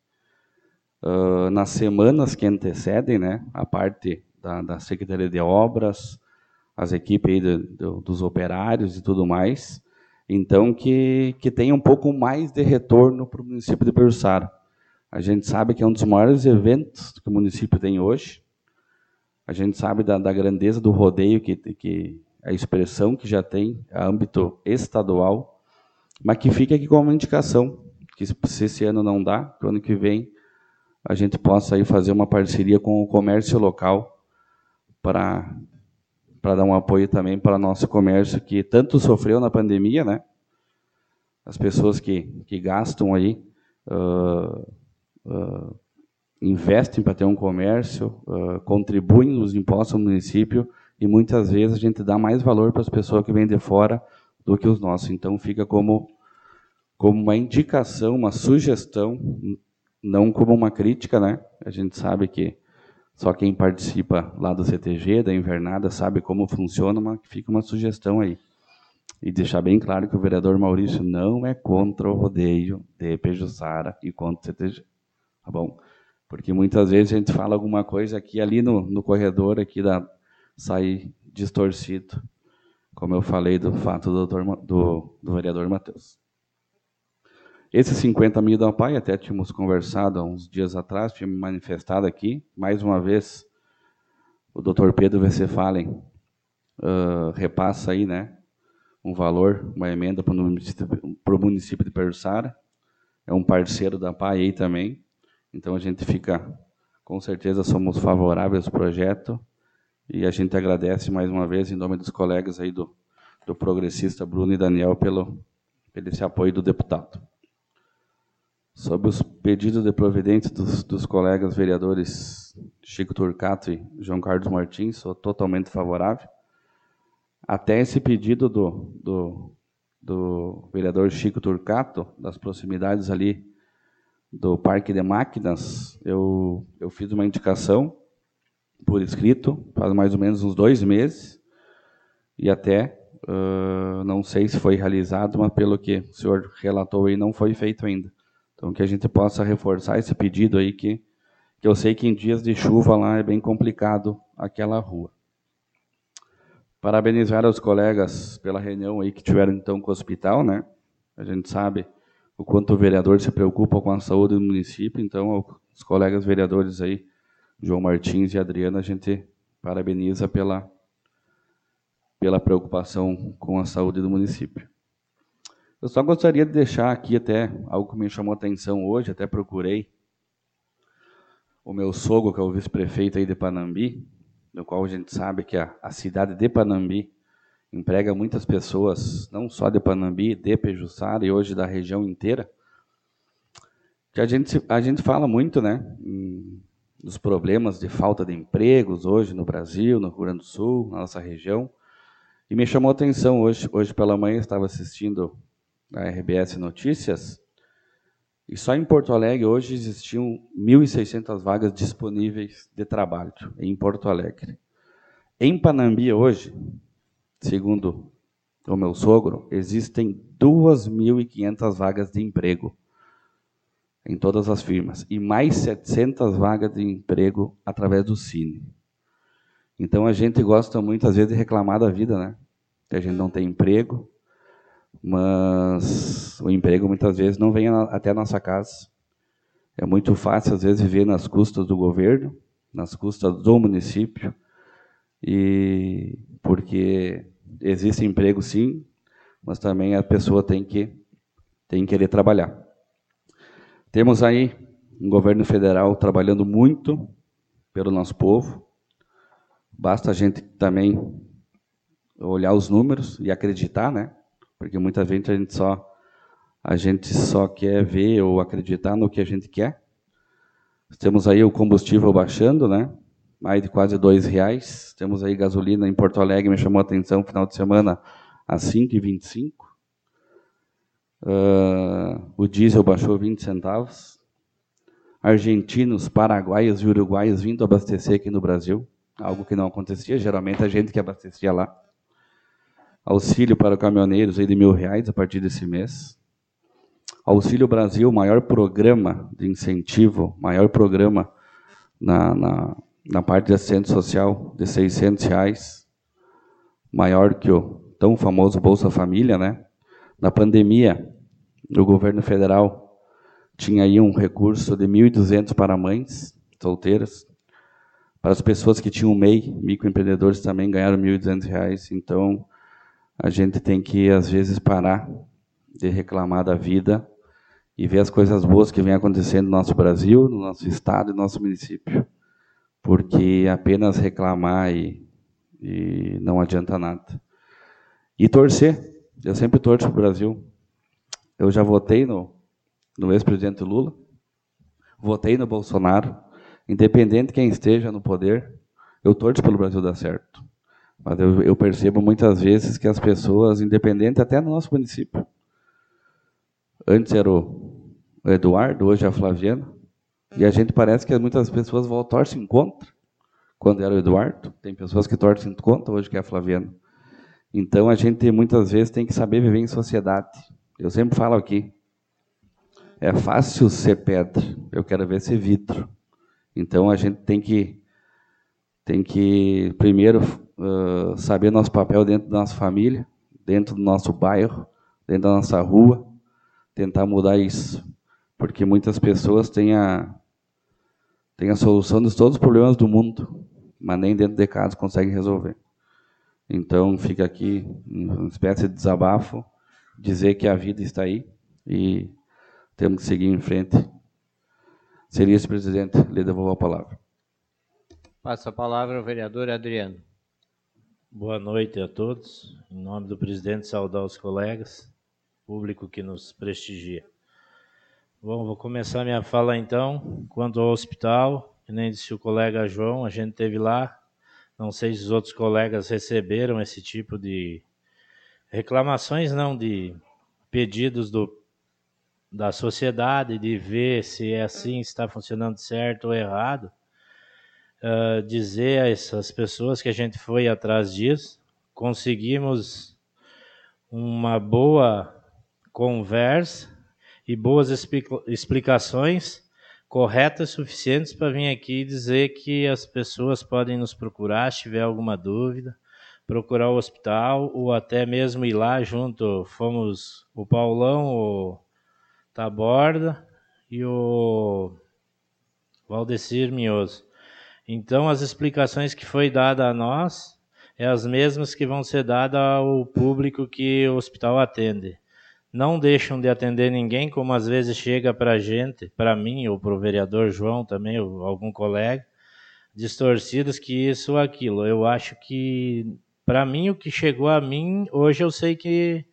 uh, nas semanas que antecedem, né, a parte da, da Secretaria de Obras, as equipes aí do, do, dos operários e tudo mais, então que, que tenha um pouco mais de retorno para o município de Pejuçara. A gente sabe que é um dos maiores eventos que o município tem hoje, a gente sabe da, da grandeza do rodeio, que, que a expressão que já tem a âmbito estadual, mas que fica aqui como uma indicação, que se esse ano não dá, para o ano que vem a gente possa aí fazer uma parceria com o comércio local para, para dar um apoio também para o nosso comércio, que tanto sofreu na pandemia, né? As pessoas que, que gastam aí, uh, uh, investem para ter um comércio, uh, contribuem nos impostos ao município, e muitas vezes a gente dá mais valor para as pessoas que vêm de fora do que os nossos. Então fica como, como uma indicação, uma sugestão, não como uma crítica, né? A gente sabe que só quem participa lá do C T G, da invernada, sabe como funciona, mas fica uma sugestão aí. E deixar bem claro que o vereador Maurício não é contra o rodeio de Pejuçara e contra o C T G. Tá bom? Porque muitas vezes a gente fala alguma coisa aqui, ali no, no corredor, aqui da, sai distorcido, como eu falei do fato do, doutor, do, do vereador Matheus. Esses cinquenta mil da A P A I, até tínhamos conversado há uns dias atrás, tínhamos manifestado aqui, mais uma vez, o doutor Pedro Westphalen uh, repassa aí, né, um valor, uma emenda para o município, para o município de Pejuçara, é um parceiro da A P A I aí também, então a gente fica, com certeza somos favoráveis ao projeto, e a gente agradece mais uma vez, em nome dos colegas aí do, do progressista Bruno e Daniel, pelo, pelo esse apoio do deputado. Sobre os pedidos de providência dos, dos colegas vereadores Chico Turcato e João Carlos Martins, sou totalmente favorável. Até esse pedido do, do, do vereador Chico Turcato, das proximidades ali do Parque de Máquinas, eu, eu fiz uma indicação por escrito, faz mais ou menos uns dois meses, e até, uh, não sei se foi realizado, mas pelo que o senhor relatou aí, não foi feito ainda. Então, que a gente possa reforçar esse pedido aí, que, que eu sei que em dias de chuva lá é bem complicado aquela rua. Parabenizar aos colegas pela reunião aí que tiveram então com o hospital, né? A gente sabe o quanto o vereador se preocupa com a saúde do município, então os colegas vereadores aí, João Martins e Adriana, a gente parabeniza pela, pela preocupação com a saúde do município. Eu só gostaria de deixar aqui até algo que me chamou a atenção hoje, até procurei o meu sogro, que é o vice-prefeito aí de Panambi, no qual a gente sabe que a, a cidade de Panambi emprega muitas pessoas, não só de Panambi, de Pejuçara e hoje da região inteira. que a gente, a gente fala muito, né, dos problemas de falta de empregos hoje no Brasil, no Rio Grande do Sul, na nossa região. E me chamou a atenção hoje, hoje pela manhã, eu estava assistindo a R B S Notícias, e só em Porto Alegre hoje existiam mil e seiscentas vagas disponíveis de trabalho, em Porto Alegre. Em Panambi hoje, segundo o meu sogro, existem duas mil e quinhentas vagas de emprego em todas as firmas, e mais setecentas vagas de emprego através do Cine. Então, a gente gosta muito, às vezes, de reclamar da vida, né? Que a gente não tem emprego, mas o emprego, muitas vezes, não vem até a nossa casa. É muito fácil, às vezes, viver nas custas do governo, nas custas do município, e porque existe emprego, sim, mas também a pessoa tem que, tem que querer trabalhar. Temos aí um governo federal trabalhando muito pelo nosso povo. Basta a gente também olhar os números e acreditar, né? Porque muita gente a gente só a gente só quer ver ou acreditar no que a gente quer. Temos aí o combustível baixando, né? Mais de quase dois reais. Temos aí gasolina em Porto Alegre, me chamou a atenção no final de semana a cinco e vinte e cinco. Uh, o diesel baixou vinte centavos. Argentinos, paraguaios e uruguaios vindo abastecer aqui no Brasil, algo que não acontecia, geralmente a gente que abastecia lá. Auxílio para caminhoneiros aí de mil reais a partir desse mês. Auxílio Brasil, maior programa de incentivo, maior programa na, na, na parte de assistência social, de seiscentos reais, maior que o tão famoso Bolsa Família, né? Na pandemia, o governo federal tinha aí um recurso de mil e duzentos para mães solteiras. Para as pessoas que tinham M E I, microempreendedores também ganharam mil e duzentos reais. Então, a gente tem que, às vezes, parar de reclamar da vida e ver as coisas boas que vem acontecendo no nosso Brasil, no nosso estado e no nosso município. Porque apenas reclamar e, e não adianta nada. E torcer. Eu sempre torço para o Brasil. Eu já votei no, no ex-presidente Lula, votei no Bolsonaro, independente de quem esteja no poder, eu torço pelo Brasil dar certo. Mas eu, eu percebo muitas vezes que as pessoas, independente até no nosso município, antes era o Eduardo, hoje é a Flaviana, e a gente parece que muitas pessoas torcem contra, quando era o Eduardo, tem pessoas que torcem contra, hoje que é a Flaviana. Então, a gente, muitas vezes, tem que saber viver em sociedade. Eu sempre falo aqui, é fácil ser pedra, eu quero ver ser vidro. Então, a gente tem que, tem que primeiro, uh, saber nosso papel dentro da nossa família, dentro do nosso bairro, dentro da nossa rua, tentar mudar isso. Porque muitas pessoas têm a, têm a solução de todos os problemas do mundo, mas nem dentro de casa conseguem resolver. Então, fica aqui uma espécie de desabafo, dizer que a vida está aí e temos que seguir em frente. Seria esse, presidente, lhe devolvo a palavra. Passa a palavra ao vereador Adriano. Boa noite a todos. Em nome do presidente, saudar os colegas, público que nos prestigia. Bom, vou começar minha fala então. Quanto ao hospital, que nem disse o colega João, a gente esteve lá. Não sei se os outros colegas receberam esse tipo de reclamações, não, de pedidos do, da sociedade, de ver se é assim, se está funcionando certo ou errado. Uh, dizer a essas pessoas que a gente foi atrás disso, conseguimos uma boa conversa e boas explicações corretas, suficientes para vir aqui dizer que as pessoas podem nos procurar se tiver alguma dúvida, procurar o hospital ou até mesmo ir lá junto. Fomos o Paulão, o Taborda e o Valdecir Mioso. Então, as explicações que foi dada a nós é as mesmas que vão ser dadas ao público que o hospital atende. Não deixam de atender ninguém, como às vezes chega para a gente, para mim ou para o vereador João também, ou algum colega, distorcidos que isso ou aquilo. Eu acho que, para mim, o que chegou a mim, hoje eu sei que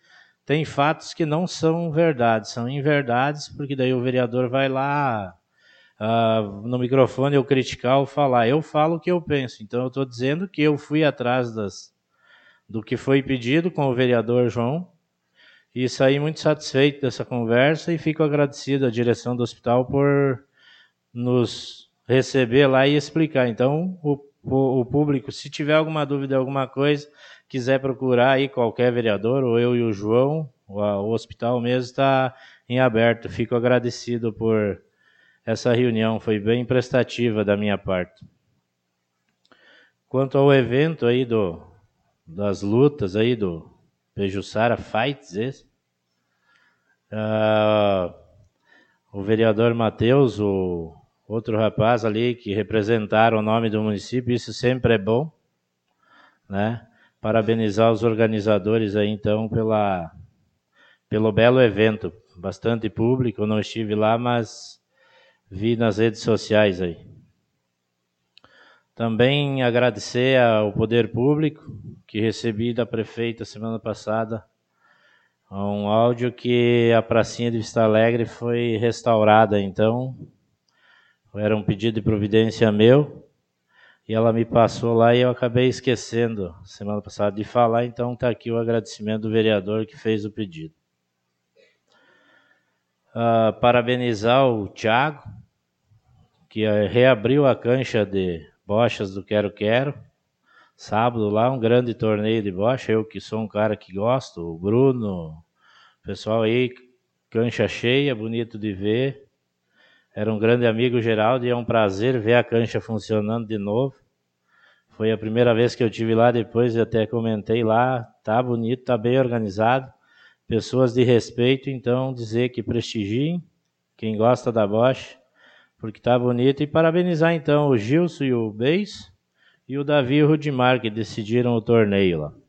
tem fatos que não são verdades, são inverdades, porque daí o vereador vai lá uh, no microfone eu criticar ou falar. Eu falo o que eu penso, então eu estou dizendo que eu fui atrás das, do que foi pedido com o vereador João e saí muito satisfeito dessa conversa e fico agradecido à direção do hospital por nos receber lá e explicar. Então, o, o, o público, se tiver alguma dúvida, alguma coisa, quiser procurar aí qualquer vereador, ou eu e o João, o, o hospital mesmo está em aberto. Fico agradecido por essa reunião, foi bem prestativa da minha parte. Quanto ao evento aí do, das lutas aí do Pejuçara Fights, esse, uh, o vereador Matheus, o outro rapaz ali que representaram o nome do município, isso sempre é bom, né? Parabenizar os organizadores aí, então, pela, pelo belo evento. Bastante público, eu não estive lá, mas vi nas redes sociais aí. Também agradecer ao Poder Público, que recebi da prefeita semana passada um áudio que a pracinha de Vista Alegre foi restaurada, então era um pedido de providência meu, e ela me passou lá e eu acabei esquecendo semana passada de falar, então está aqui o agradecimento do vereador que fez o pedido. Uh, parabenizar o Thiago, que uh, reabriu a cancha de bochas do Quero Quero, sábado lá, um grande torneio de bocha, eu que sou um cara que gosto, o Bruno, o pessoal aí, cancha cheia, bonito de ver. Era um grande amigo, Geraldo, e é um prazer ver a cancha funcionando de novo. Foi a primeira vez que eu estive lá, depois eu até comentei lá, tá bonito, tá bem organizado. Pessoas de respeito, então dizer que prestigiem quem gosta da bocha, porque tá bonito. E parabenizar então o Gilson e o Beis e o Davi e o Rudimar, que decidiram o torneio lá.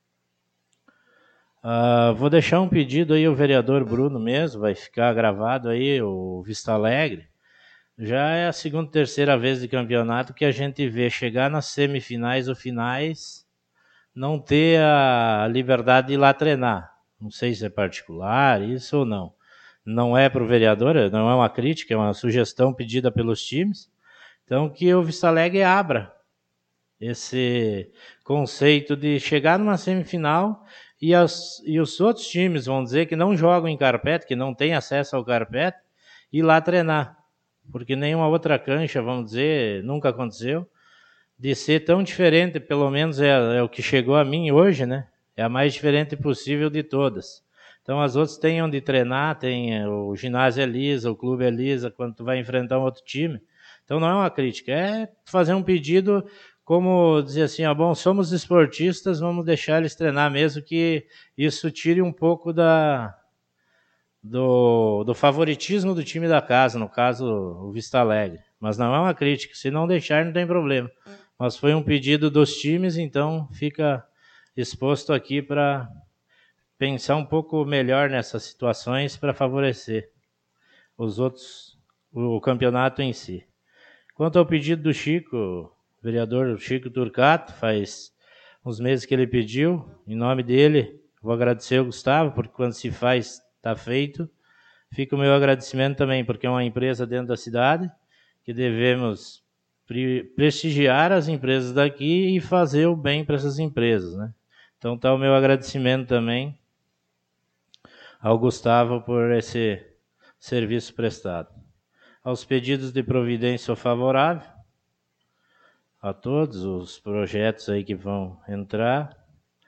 Uh, vou deixar um pedido aí, o vereador Bruno mesmo, vai ficar gravado aí, o Vista Alegre. Já é a segunda, terceira vez de campeonato que a gente vê chegar nas semifinais ou finais, não ter a liberdade de ir lá treinar. Não sei se é particular, isso ou não. Não é para o vereador, não é uma crítica, é uma sugestão pedida pelos times. Então que o Vista Alegre abra esse conceito de chegar numa semifinal e, as, e os outros times vão dizer que não jogam em carpete, que não têm acesso ao carpete, ir lá treinar. Porque nenhuma outra cancha, vamos dizer, nunca aconteceu, de ser tão diferente, pelo menos é, é o que chegou a mim hoje, né? É a mais diferente possível de todas. Então as outras têm onde treinar, tem o ginásio Elisa, o clube Elisa, quando tu vai enfrentar um outro time. Então não é uma crítica, é fazer um pedido como dizer assim, ó, bom, somos esportistas, vamos deixar eles treinar mesmo, que isso tire um pouco da... Do, do favoritismo do time da casa, no caso o Vista Alegre. Mas não é uma crítica, se não deixar não tem problema. Mas foi um pedido dos times, então fica exposto aqui para pensar um pouco melhor nessas situações para favorecer os outros, o, o campeonato em si. Quanto ao pedido do Chico, o vereador Chico Turcato, faz uns meses que ele pediu, em nome dele, vou agradecer ao Gustavo, porque quando se faz está feito. Fica o meu agradecimento também, porque é uma empresa dentro da cidade, que devemos pre- prestigiar as empresas daqui e fazer o bem para essas empresas, né? Então está o meu agradecimento também ao Gustavo por esse serviço prestado. Aos pedidos de providência sou favorável, a todos os projetos aí que vão entrar.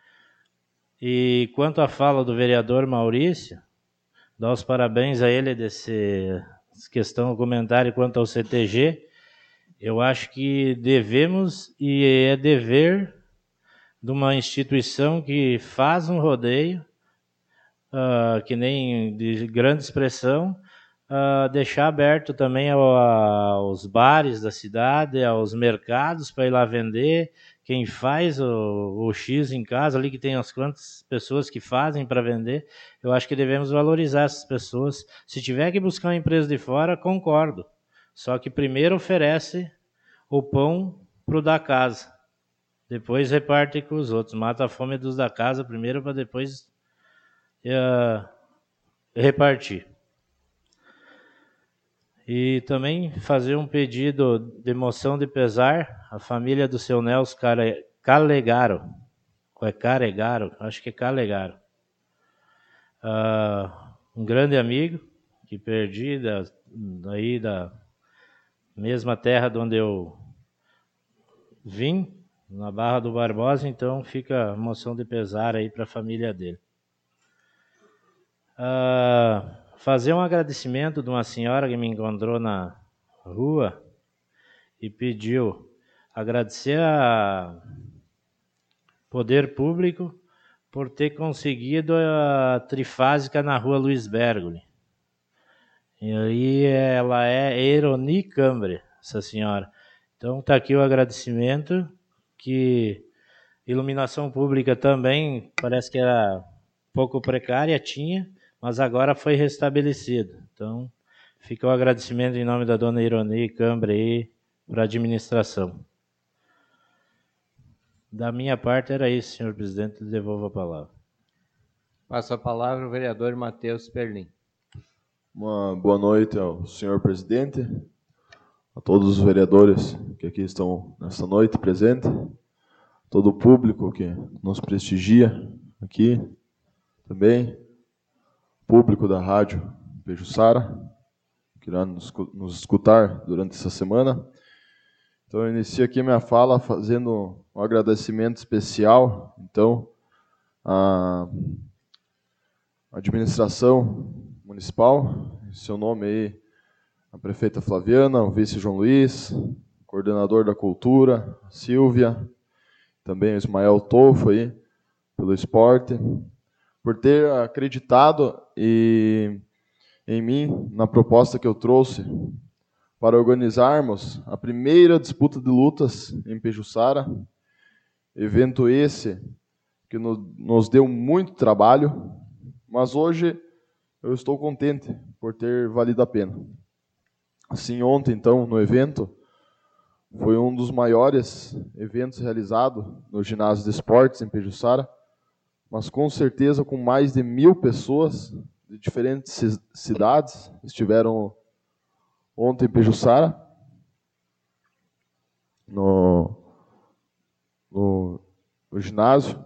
E quanto à fala do vereador Maurício, dar os parabéns a ele desse questão, comentário quanto ao C T G. Eu acho que devemos e é dever de uma instituição que faz um rodeio, uh, que nem de grande expressão, uh, deixar aberto também ao, aos bares da cidade, aos mercados para ir lá vender. Quem faz o, o X em casa, ali que tem as quantas pessoas que fazem para vender, eu acho que devemos valorizar essas pessoas. Se tiver que buscar uma empresa de fora, concordo. Só que primeiro oferece o pão para o da casa. Depois reparte com os outros. Mata a fome dos da casa primeiro para depois uh, repartir. E também fazer um pedido de moção de pesar à família do seu Nelson Calegaro. É Caregaro? Acho que é Calegaro. Uh, um grande amigo que perdi da, daí da mesma terra de onde eu vim, na Barra do Barbosa, então fica a moção de pesar aí para a família dele. Uh, fazer um agradecimento de uma senhora que me encontrou na rua e pediu, agradecer a Poder Público por ter conseguido a trifásica na rua Luiz Bergoli. E aí ela é Eroni Cambre, essa senhora. Então está aqui o agradecimento, que iluminação pública também parece que era pouco precária, tinha, mas agora foi restabelecido. Então, fica o agradecimento em nome da dona Ironi Cambre aí para a administração. Da minha parte era isso, senhor presidente, lhe devolvo a palavra. Passo a palavra ao vereador Matheus Perlim. Uma boa noite ao senhor presidente, a todos os vereadores que aqui estão nesta noite presentes, todo o público que nos prestigia aqui também, público da Rádio Pejuçara, que irá nos, nos escutar durante essa semana. Então, eu inicio aqui minha fala fazendo um agradecimento especial, então, à administração municipal, em seu nome aí, a prefeita Flaviana, o vice João Luiz, o coordenador da cultura, a Silvia, também o Ismael Tofo aí, pelo esporte, por ter acreditado e, em mim, na proposta que eu trouxe para organizarmos a primeira disputa de lutas em Pejuçara, evento esse que no, nos deu muito trabalho, mas hoje eu estou contente por ter valido a pena. Assim, ontem, então, no evento, foi um dos maiores eventos realizados no ginásio de esportes em Pejuçara, mas com certeza com mais de mil pessoas de diferentes cidades estiveram ontem em Pejuçara, no, no, no ginásio.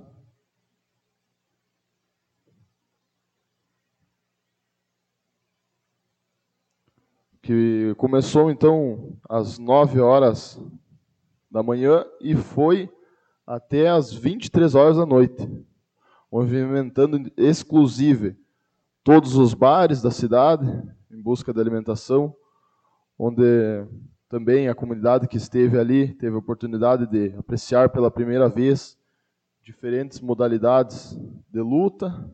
Que começou, então, às nove horas da manhã e foi até às vinte e três horas da noite, movimentando exclusive todos os bares da cidade, em busca de alimentação, onde também a comunidade que esteve ali teve a oportunidade de apreciar pela primeira vez diferentes modalidades de luta.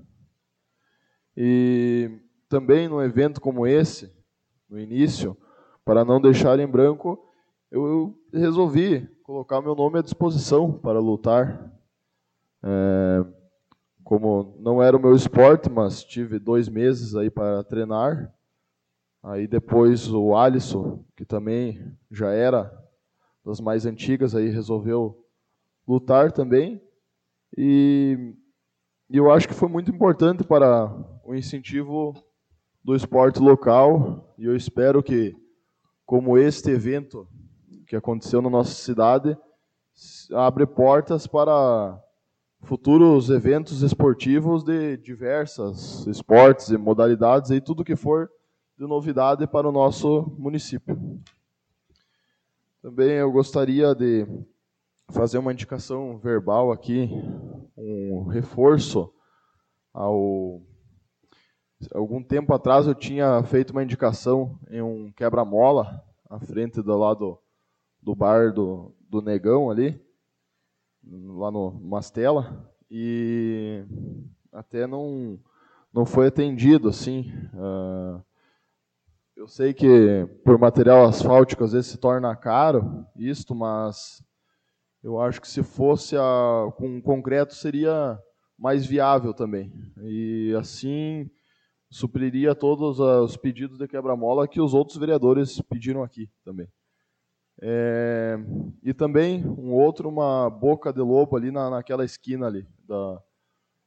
E também num evento como esse, no início, para não deixar em branco, eu resolvi colocar meu nome à disposição para lutar. É, como não era o meu esporte, mas tive dois meses aí para treinar. Aí depois o Alisson, que também já era das mais antigas, aí resolveu lutar também. E, e eu acho que foi muito importante para o incentivo do esporte local, e eu espero que, como este evento que aconteceu na nossa cidade, abre portas para futuros eventos esportivos de diversas esportes e modalidades, e tudo que for de novidade para o nosso município. Também eu gostaria de fazer uma indicação verbal aqui, um reforço ao... Algum tempo atrás eu tinha feito uma indicação em um quebra-mola à frente do lado do bar do, do Negão ali, lá no Mastela, e até não, não foi atendido, assim. Uh, eu sei que por material asfáltico às vezes se torna caro isto, mas eu acho que se fosse a, com concreto seria mais viável também. E assim supriria todos os pedidos de quebra-mola que os outros vereadores pediram aqui também. É, e também um outro, uma boca de lobo ali na, naquela esquina ali, da,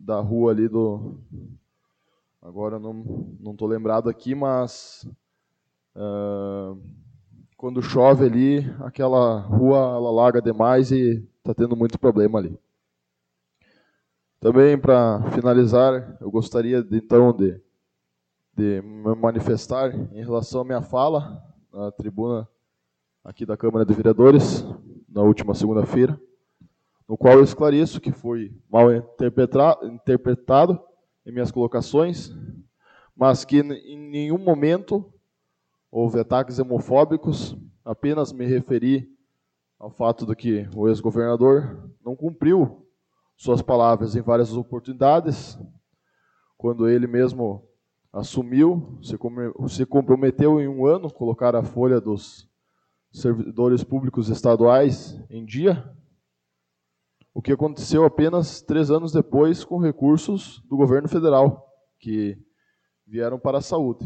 da rua ali do... Agora não não estou lembrado aqui, mas uh, quando chove ali, aquela rua ela alaga demais e está tendo muito problema ali. Também, para finalizar, eu gostaria de, então de, de me manifestar em relação à minha fala na tribuna aqui da Câmara de Vereadores, na última segunda-feira, no qual eu esclareço que foi mal interpretado em minhas colocações, mas que em nenhum momento houve ataques homofóbicos, apenas me referi ao fato de que o ex-governador não cumpriu suas palavras em várias oportunidades, quando ele mesmo assumiu, se comprometeu em um ano colocar a folha dos servidores públicos estaduais em dia, o que aconteceu apenas três anos depois com recursos do governo federal, que vieram para a saúde.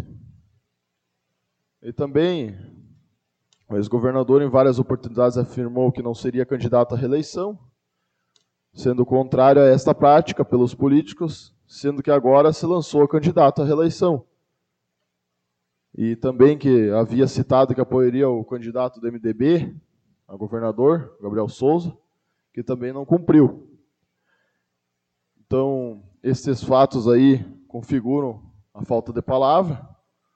E também, o ex-governador, em várias oportunidades, afirmou que não seria candidato à reeleição, sendo contrário a esta prática pelos políticos, sendo que agora se lançou candidato à reeleição. E também que havia citado que apoiaria o candidato do M D B, a governador, Gabriel Souza, que também não cumpriu. Então, esses fatos aí configuram a falta de palavra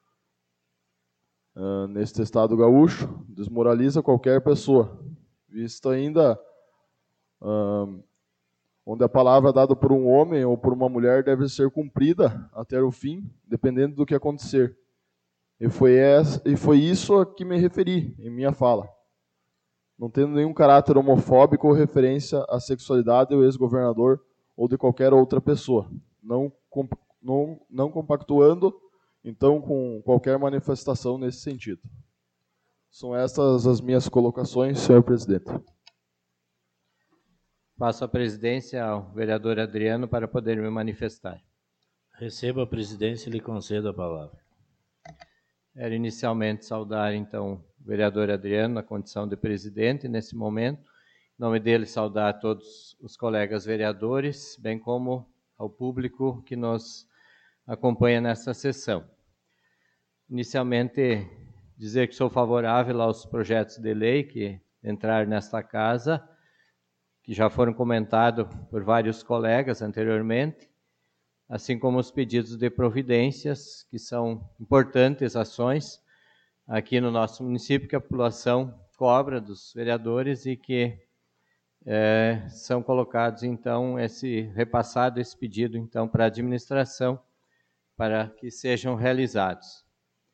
uh, neste estado gaúcho, desmoraliza qualquer pessoa, visto ainda uh, onde a palavra dada por um homem ou por uma mulher deve ser cumprida até o fim, dependendo do que acontecer. E foi, essa, e foi isso a que me referi em minha fala. Não tendo nenhum caráter homofóbico ou referência à sexualidade do ex-governador ou de qualquer outra pessoa, não, não, não compactuando, então, com qualquer manifestação nesse sentido. São estas as minhas colocações, senhor presidente. Passo a presidência ao vereador Adriano para poder me manifestar. Recebo a presidência e lhe concedo a palavra. Quero inicialmente saudar, então, o vereador Adriano, na condição de presidente, nesse momento. Em nome dele, saudar a todos os colegas vereadores, bem como ao público que nos acompanha nesta sessão. Inicialmente, dizer que sou favorável aos projetos de lei que entraram nesta casa, que já foram comentados por vários colegas anteriormente, assim como os pedidos de providências, que são importantes ações aqui no nosso município, que a população cobra dos vereadores e que é, são colocados, então, esse repassado, esse pedido, então, para a administração, para que sejam realizados.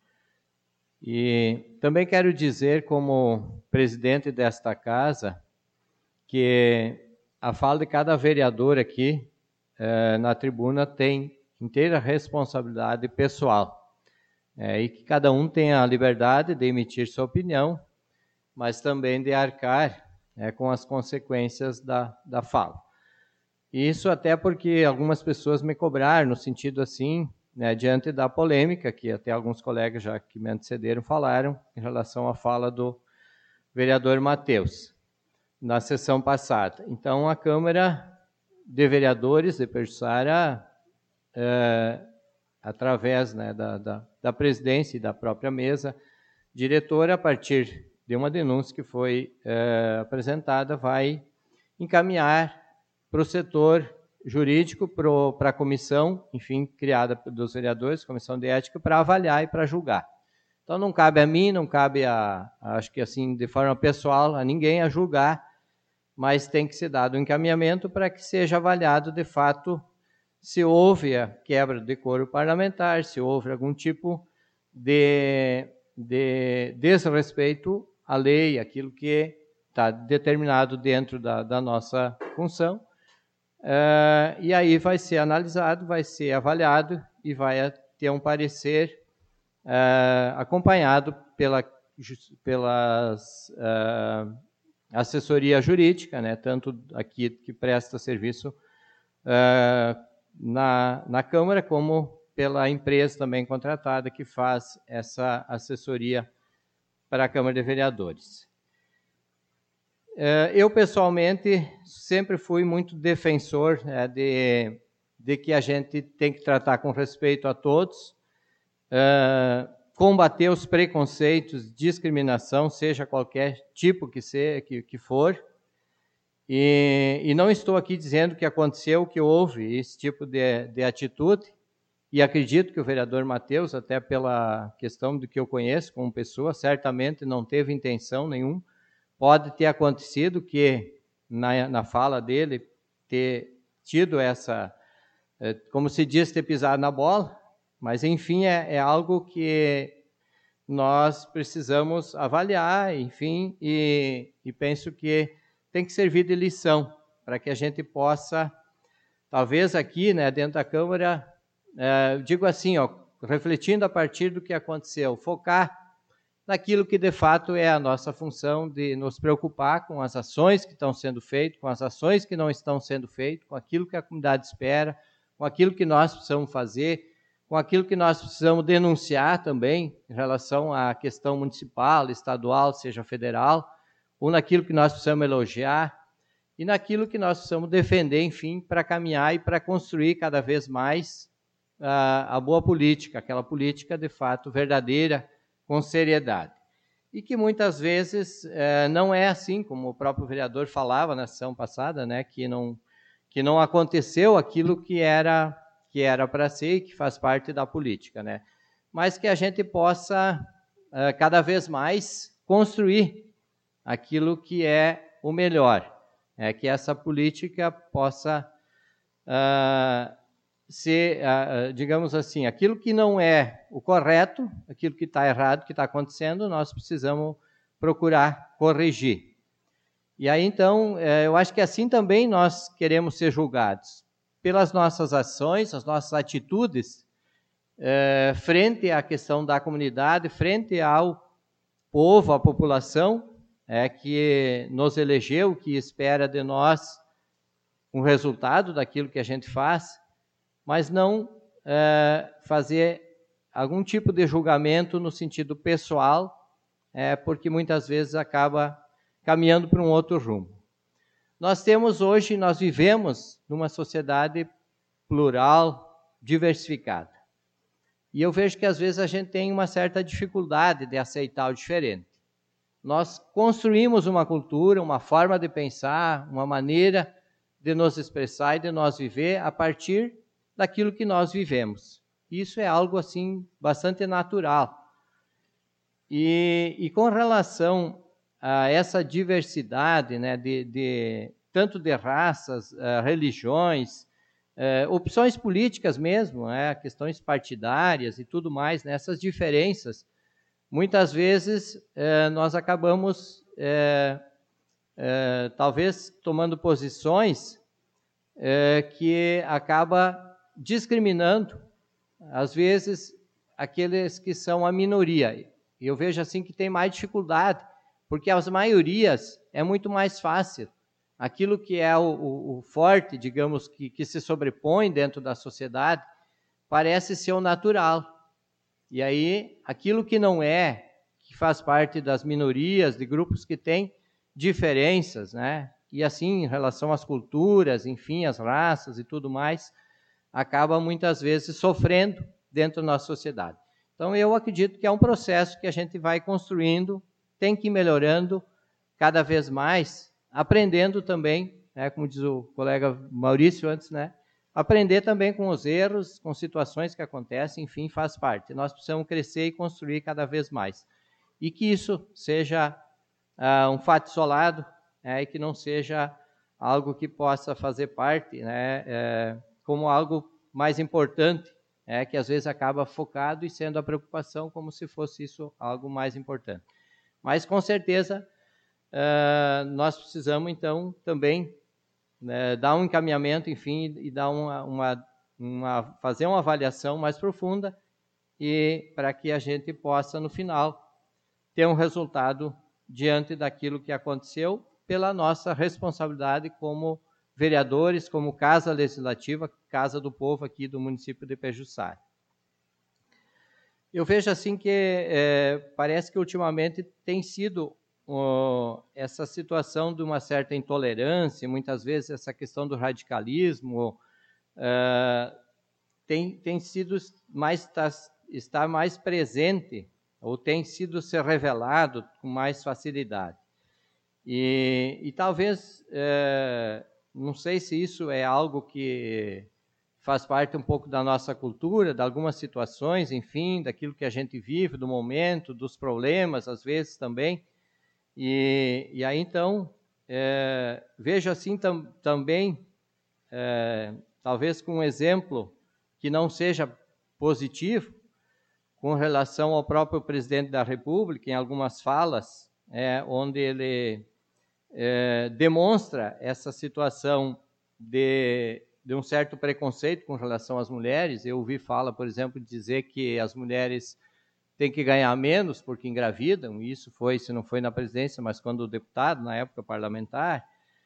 E também quero dizer, como presidente desta casa, que a fala de cada vereador aqui eh, na tribuna tem inteira responsabilidade pessoal, eh, e que cada um tem a liberdade de emitir sua opinião, mas também de arcar eh, com as consequências da, da fala. Isso até porque algumas pessoas me cobraram no sentido assim, né, diante da polêmica, que até alguns colegas já que me antecederam falaram, em relação à fala do vereador Matheus, na sessão passada. Então, a Câmara de Vereadores de Pejuçara, é, através né, da, da, da presidência e da própria mesa diretora, a partir de uma denúncia que foi é, apresentada, vai encaminhar para o setor jurídico, para a comissão, enfim, criada dos vereadores, comissão de ética, para avaliar e para julgar. Então, não cabe a mim, não cabe a, a, acho que assim, de forma pessoal, a ninguém a julgar, mas tem que ser dado um encaminhamento para que seja avaliado, de fato, se houve a quebra de decoro parlamentar, se houve algum tipo de, de desrespeito à lei, aquilo que está determinado dentro da, da nossa função. Uh, e aí vai ser analisado, vai ser avaliado e vai ter um parecer uh, acompanhado pela, pelas... Uh, assessoria jurídica, né, tanto aqui que presta serviço uh, na, na Câmara, como pela empresa também contratada que faz essa assessoria para a Câmara de Vereadores. Uh, eu, pessoalmente, sempre fui muito defensor né, de, de que a gente tem que tratar com respeito a todos, uh, combater os preconceitos, discriminação, seja qualquer tipo que, seja, que, que for. E, e não estou aqui dizendo que aconteceu, que houve esse tipo de, de atitude, e acredito que o vereador Matheus, até pela questão do que eu conheço como pessoa, certamente não teve intenção nenhuma. Pode ter acontecido que, na, na fala dele, ter tido essa, como se diz, ter pisado na bola, mas, enfim, é, é algo que nós precisamos avaliar, enfim, e, e penso que tem que servir de lição para que a gente possa, talvez aqui, né, dentro da Câmara, é, digo assim, ó, refletindo a partir do que aconteceu, focar naquilo que de fato é a nossa função de nos preocupar com as ações que estão sendo feitas, com as ações que não estão sendo feitas, com aquilo que a comunidade espera, com aquilo que nós precisamos fazer, com aquilo que nós precisamos denunciar também em relação à questão municipal, estadual, seja federal, ou naquilo que nós precisamos elogiar, e naquilo que nós precisamos defender, enfim, para caminhar e para construir cada vez mais a, a boa política, aquela política de fato verdadeira, com seriedade. E que muitas vezes eh, não é assim, como o próprio vereador falava na sessão passada, né, que não, que não aconteceu aquilo que era que era para ser e que faz parte da política, né? Mas que a gente possa eh, cada vez mais construir aquilo que é o melhor, é que essa política possa uh, ser, uh, digamos assim, aquilo que não é o correto, aquilo que está errado, que está acontecendo, nós precisamos procurar corrigir. E aí, então, eu acho que assim também nós queremos ser julgados, pelas nossas ações, as nossas atitudes, eh, frente à questão da comunidade, frente ao povo, à população, é, que nos elegeu, que espera de nós um resultado daquilo que a gente faz, mas não é, fazer algum tipo de julgamento no sentido pessoal, é, porque muitas vezes acaba caminhando para um outro rumo. Nós temos hoje, nós vivemos numa sociedade plural, diversificada. E eu vejo que às vezes a gente tem uma certa dificuldade de aceitar o diferente. Nós construímos uma cultura, uma forma de pensar, uma maneira de nos expressar e de nós viver a partir daquilo que nós vivemos. Isso é algo assim bastante natural. E, e com relação a essa diversidade, né, de, de, tanto de raças, uh, religiões, uh, opções políticas mesmo, né, questões partidárias e tudo mais, né, essas diferenças, muitas vezes uh, nós acabamos, uh, uh, talvez, tomando posições uh, que acaba discriminando, às vezes, aqueles que são a minoria. E eu vejo assim que tem mais dificuldade, porque as maiorias é muito mais fácil. Aquilo que é o, o, o forte, digamos, que, que se sobrepõe dentro da sociedade, parece ser o natural. E aí, aquilo que não é, que faz parte das minorias, de grupos que têm diferenças, né? E assim, em relação às culturas, enfim, às raças e tudo mais, acaba muitas vezes sofrendo dentro da nossa sociedade. Então, eu acredito que é um processo que a gente vai construindo, tem que ir melhorando cada vez mais, aprendendo também, né, como diz o colega Maurício antes, né, aprender também com os erros, com situações que acontecem, enfim, faz parte. Nós precisamos crescer e construir cada vez mais. E que isso seja uh, um fato isolado, né, e que não seja algo que possa fazer parte, né, é, como algo mais importante, é, que às vezes acaba focado e sendo a preocupação como se fosse isso algo mais importante. Mas, com certeza, uh, nós precisamos, então, também né, dar um encaminhamento, enfim, e dar uma, uma, uma, fazer uma avaliação mais profunda e para que a gente possa, no final, ter um resultado diante daquilo que aconteceu pela nossa responsabilidade como vereadores, como Casa Legislativa, Casa do Povo aqui do município de Pejuçara. Eu vejo assim que é, parece que ultimamente tem sido oh, essa situação de uma certa intolerância, muitas vezes essa questão do radicalismo, uh, tem, tem sido mais, tá, está mais presente, ou tem sido ser revelado com mais facilidade. E, e talvez, uh, não sei se isso é algo que faz parte um pouco da nossa cultura, de algumas situações, enfim, daquilo que a gente vive, do momento, dos problemas, às vezes também. E, e aí, então, é, vejo assim tam, também, é, talvez com um exemplo que não seja positivo, com relação ao próprio presidente da República, em algumas falas, é, onde ele é, demonstra essa situação de... de um certo preconceito com relação às mulheres. Eu ouvi fala, por exemplo, dizer que as mulheres têm que ganhar menos porque engravidam. Isso foi, se não foi na presidência, mas quando deputado, na época parlamentar.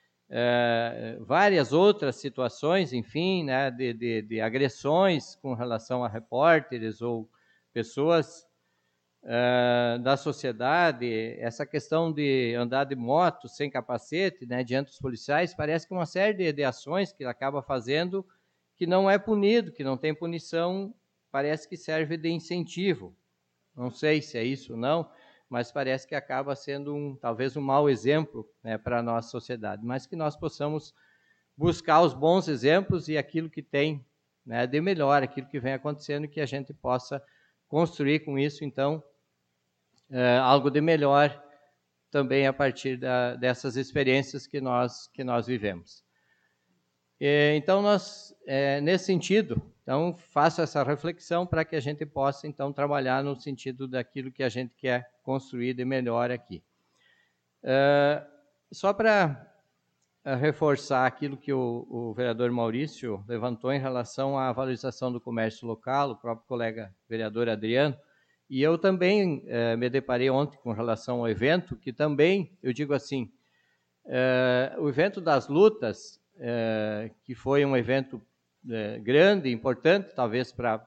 É, várias outras situações, enfim, né, de, de, de agressões com relação a repórteres ou pessoas Uh, da sociedade, essa questão de andar de moto sem capacete, né, diante dos policiais, parece que uma série de, de ações que ele acaba fazendo que não é punido, que não tem punição, parece que serve de incentivo. Não sei se é isso ou não, mas parece que acaba sendo um, talvez um mau exemplo, né, para a nossa sociedade, mas que nós possamos buscar os bons exemplos e aquilo que tem, né, de melhor, aquilo que vem acontecendo, que a gente possa construir com isso, então, É, algo de melhor também a partir da, dessas experiências que nós, que nós vivemos. E, então, nós, é, nesse sentido, então, faço essa reflexão para que a gente possa, então, trabalhar no sentido daquilo que a gente quer construir de melhor aqui. É, só para reforçar aquilo que o, o vereador Maurício levantou em relação à valorização do comércio local, o próprio colega vereador Adriano. E eu também eh, me deparei ontem com relação ao evento, que também, eu digo assim, eh, o evento das lutas, eh, que foi um evento eh, grande, importante, talvez para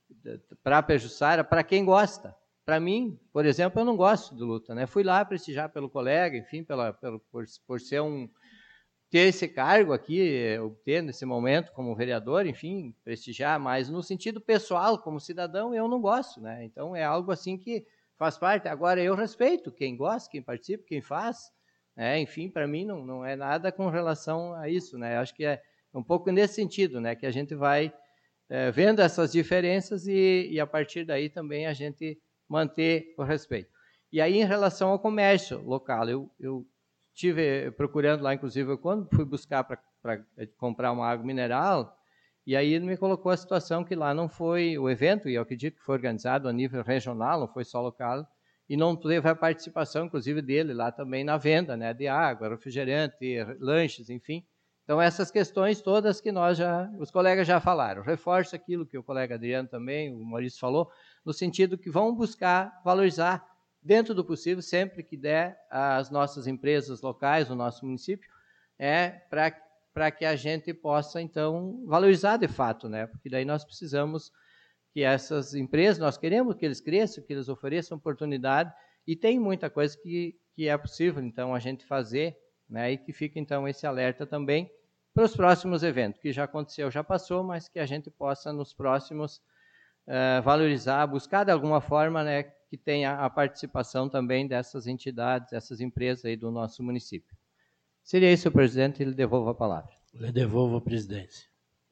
a Pejuçara, para quem gosta. Para mim, por exemplo, eu não gosto de luta, né? Fui lá prestigiar pelo colega, enfim, pela, pelo, por, por ser um... ter esse cargo aqui, obter nesse momento como vereador, enfim, prestigiar, mas no sentido pessoal, como cidadão, eu não gosto, né? Então, é algo assim que faz parte. Agora, eu respeito quem gosta, quem participa, quem faz, né? Enfim, para mim não, não é nada com relação a isso, né? Acho que é um pouco nesse sentido, né? Que a gente vai é, vendo essas diferenças e, e, a partir daí, também a gente manter o respeito. E aí, em relação ao comércio local, eu... eu estive procurando lá, inclusive, quando fui buscar para comprar uma água mineral, e aí ele me colocou a situação que lá não foi o evento, e eu acredito que foi organizado a nível regional, não foi só local, e não teve a participação, inclusive, dele lá também na venda, né, de água, refrigerante, lanches, enfim. Então, essas questões todas que nós já, os colegas já falaram. Reforço aquilo que o colega Adriano também, o Maurício falou, no sentido que vão buscar valorizar dentro do possível, sempre que der, as nossas empresas locais, o nosso município, é para que a gente possa, então, valorizar de fato, né? Porque daí nós precisamos que essas empresas, nós queremos que eles cresçam, que eles ofereçam oportunidade, e tem muita coisa que, que é possível, então, a gente fazer, né? E que fica, então, esse alerta também para os próximos eventos, que já aconteceu, já passou, mas que a gente possa, nos próximos, uh, valorizar, buscar de alguma forma, né, que tenha a participação também dessas entidades, dessas empresas aí do nosso município. Seria isso, presidente, e lhe devolvo a palavra. Lhe devolvo a presidência.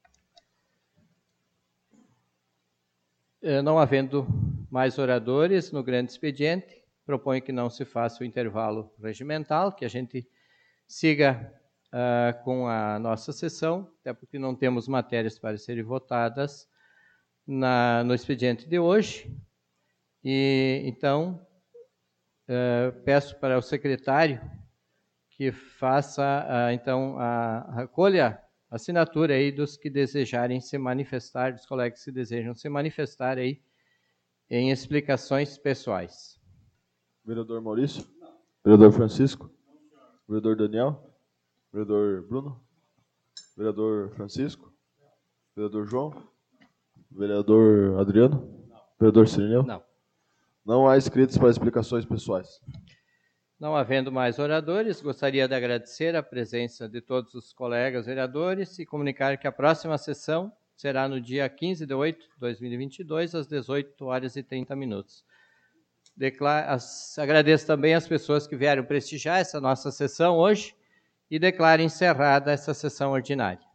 Não havendo mais oradores no grande expediente, proponho que não se faça o intervalo regimental, que a gente siga uh, com a nossa sessão, até porque não temos matérias para serem votadas na, no expediente de hoje. E, então, uh, peço para o secretário que faça, uh, então, a recolha, a assinatura aí dos que desejarem se manifestar, dos colegas que desejam se manifestar aí em explicações pessoais. Vereador Maurício? Não. Vereador Francisco? Não, vereador Daniel? Vereador Bruno? Vereador Francisco? Não. Vereador João? Vereador Adriano? Não. Vereador Cirineu? Não. Não há inscritos para explicações pessoais. Não havendo mais oradores, gostaria de agradecer a presença de todos os colegas vereadores e comunicar que a próxima sessão será no dia quinze de oito de dois mil e vinte e dois, às dezoito horas e trinta minutos. Declaro, as, agradeço também as pessoas que vieram prestigiar essa nossa sessão hoje e declaro encerrada essa sessão ordinária.